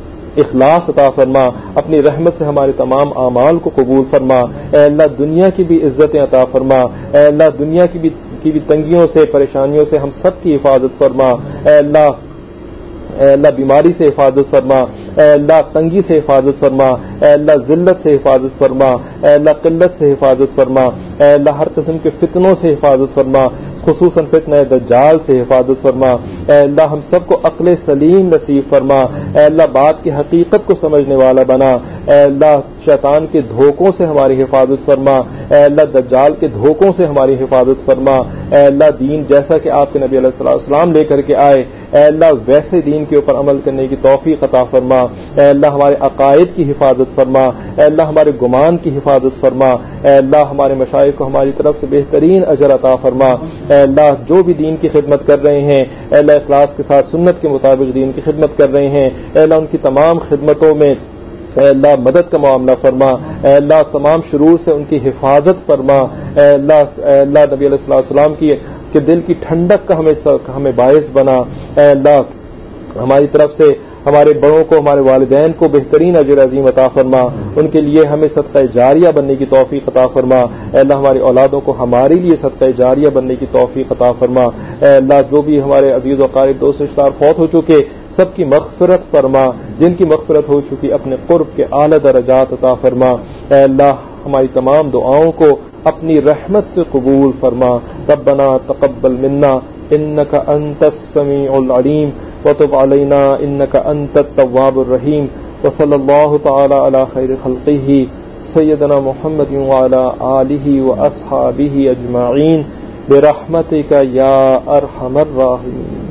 اخلاص عطا فرما، اپنی رحمت سے ہمارے تمام اعمال کو قبول فرما۔ اے اللہ دنیا کی بھی عزتیں عطا فرما، اے اللہ دنیا کی بھی کی بھی تنگیوں سے، پریشانیوں سے ہم سب کی حفاظت فرما۔ اے اللہ اے اللہ بیماری سے حفاظت فرما، اے اللہ تنگی سے حفاظت فرما، اے اللہ ذلت سے حفاظت فرما، اے اللہ قلت سے حفاظت فرما، اے اللہ ہر قسم کے فتنوں سے حفاظت فرما، خصوصاً فتنہ دجال سے حفاظت فرما۔ اے اللہ ہم سب کو عقل سلیم نصیب فرما، اے اللہ بات کی حقیقت کو سمجھنے والا بنا، اے اللہ شیطان کے دھوکوں سے ہماری حفاظت فرما، اے اللہ دجال کے دھوکوں سے ہماری حفاظت فرما۔ اے اللہ دین جیسا کہ آپ کے نبی علیہ الصلوۃ والسلام لے کر کے آئے، اے اللہ ویسے دین کے اوپر عمل کرنے کی توفیق عطا فرما۔ اے اللہ ہمارے عقائد کی حفاظت فرما، اے اللہ ہمارے گمان کی حفاظت فرما، اے اللہ ہمارے مشائخ کو ہماری طرف سے بہترین اجر عطا فرما۔ اے اللہ جو بھی دین کی خدمت کر رہے ہیں، اے اللہ اخلاص کے ساتھ سنت کے مطابق دین کی خدمت کر رہے ہیں، اے اللہ ان کی تمام خدمتوں میں اے اللہ مدد کا معاملہ فرما، اے اللہ تمام شرور سے ان کی حفاظت فرما، اے اللہ اے اللہ نبی علیہ الصلوۃ والسلام کی کہ دل کی ٹھنڈک کا ہمیں ہمیں باعث بنا۔ اے اللہ ہماری طرف سے ہمارے بڑوں کو، ہمارے والدین کو بہترین اجر عظیم عطا فرما، ان کے لیے ہمیں صدقہ جاریہ بننے کی توفیق عطا فرما۔ اے اللہ ہماری اولادوں کو ہمارے لیے صدقہ جاریہ بننے کی توفیق عطا فرما۔ اے اللہ جو بھی ہمارے عزیز و قارب دوست رشتہ دار فوت ہو چکے سب کی مغفرت فرما، جن کی مغفرت ہو چکی اپنے قرب کے اعلی درجات عطا فرما۔ اے اللہ ہماری تمام دعاؤں کو اپنی رحمت سے قبول فرما۔ ربنا تقبل منا انك انت السميع العليم وتب علينا انك انت التواب الرحيم وصلی اللہ تعالی علی خیر خلقہ سیدنا محمد وعلی آلہ واصحابہ اجمعین برحمتک یا ارحم الراحمین.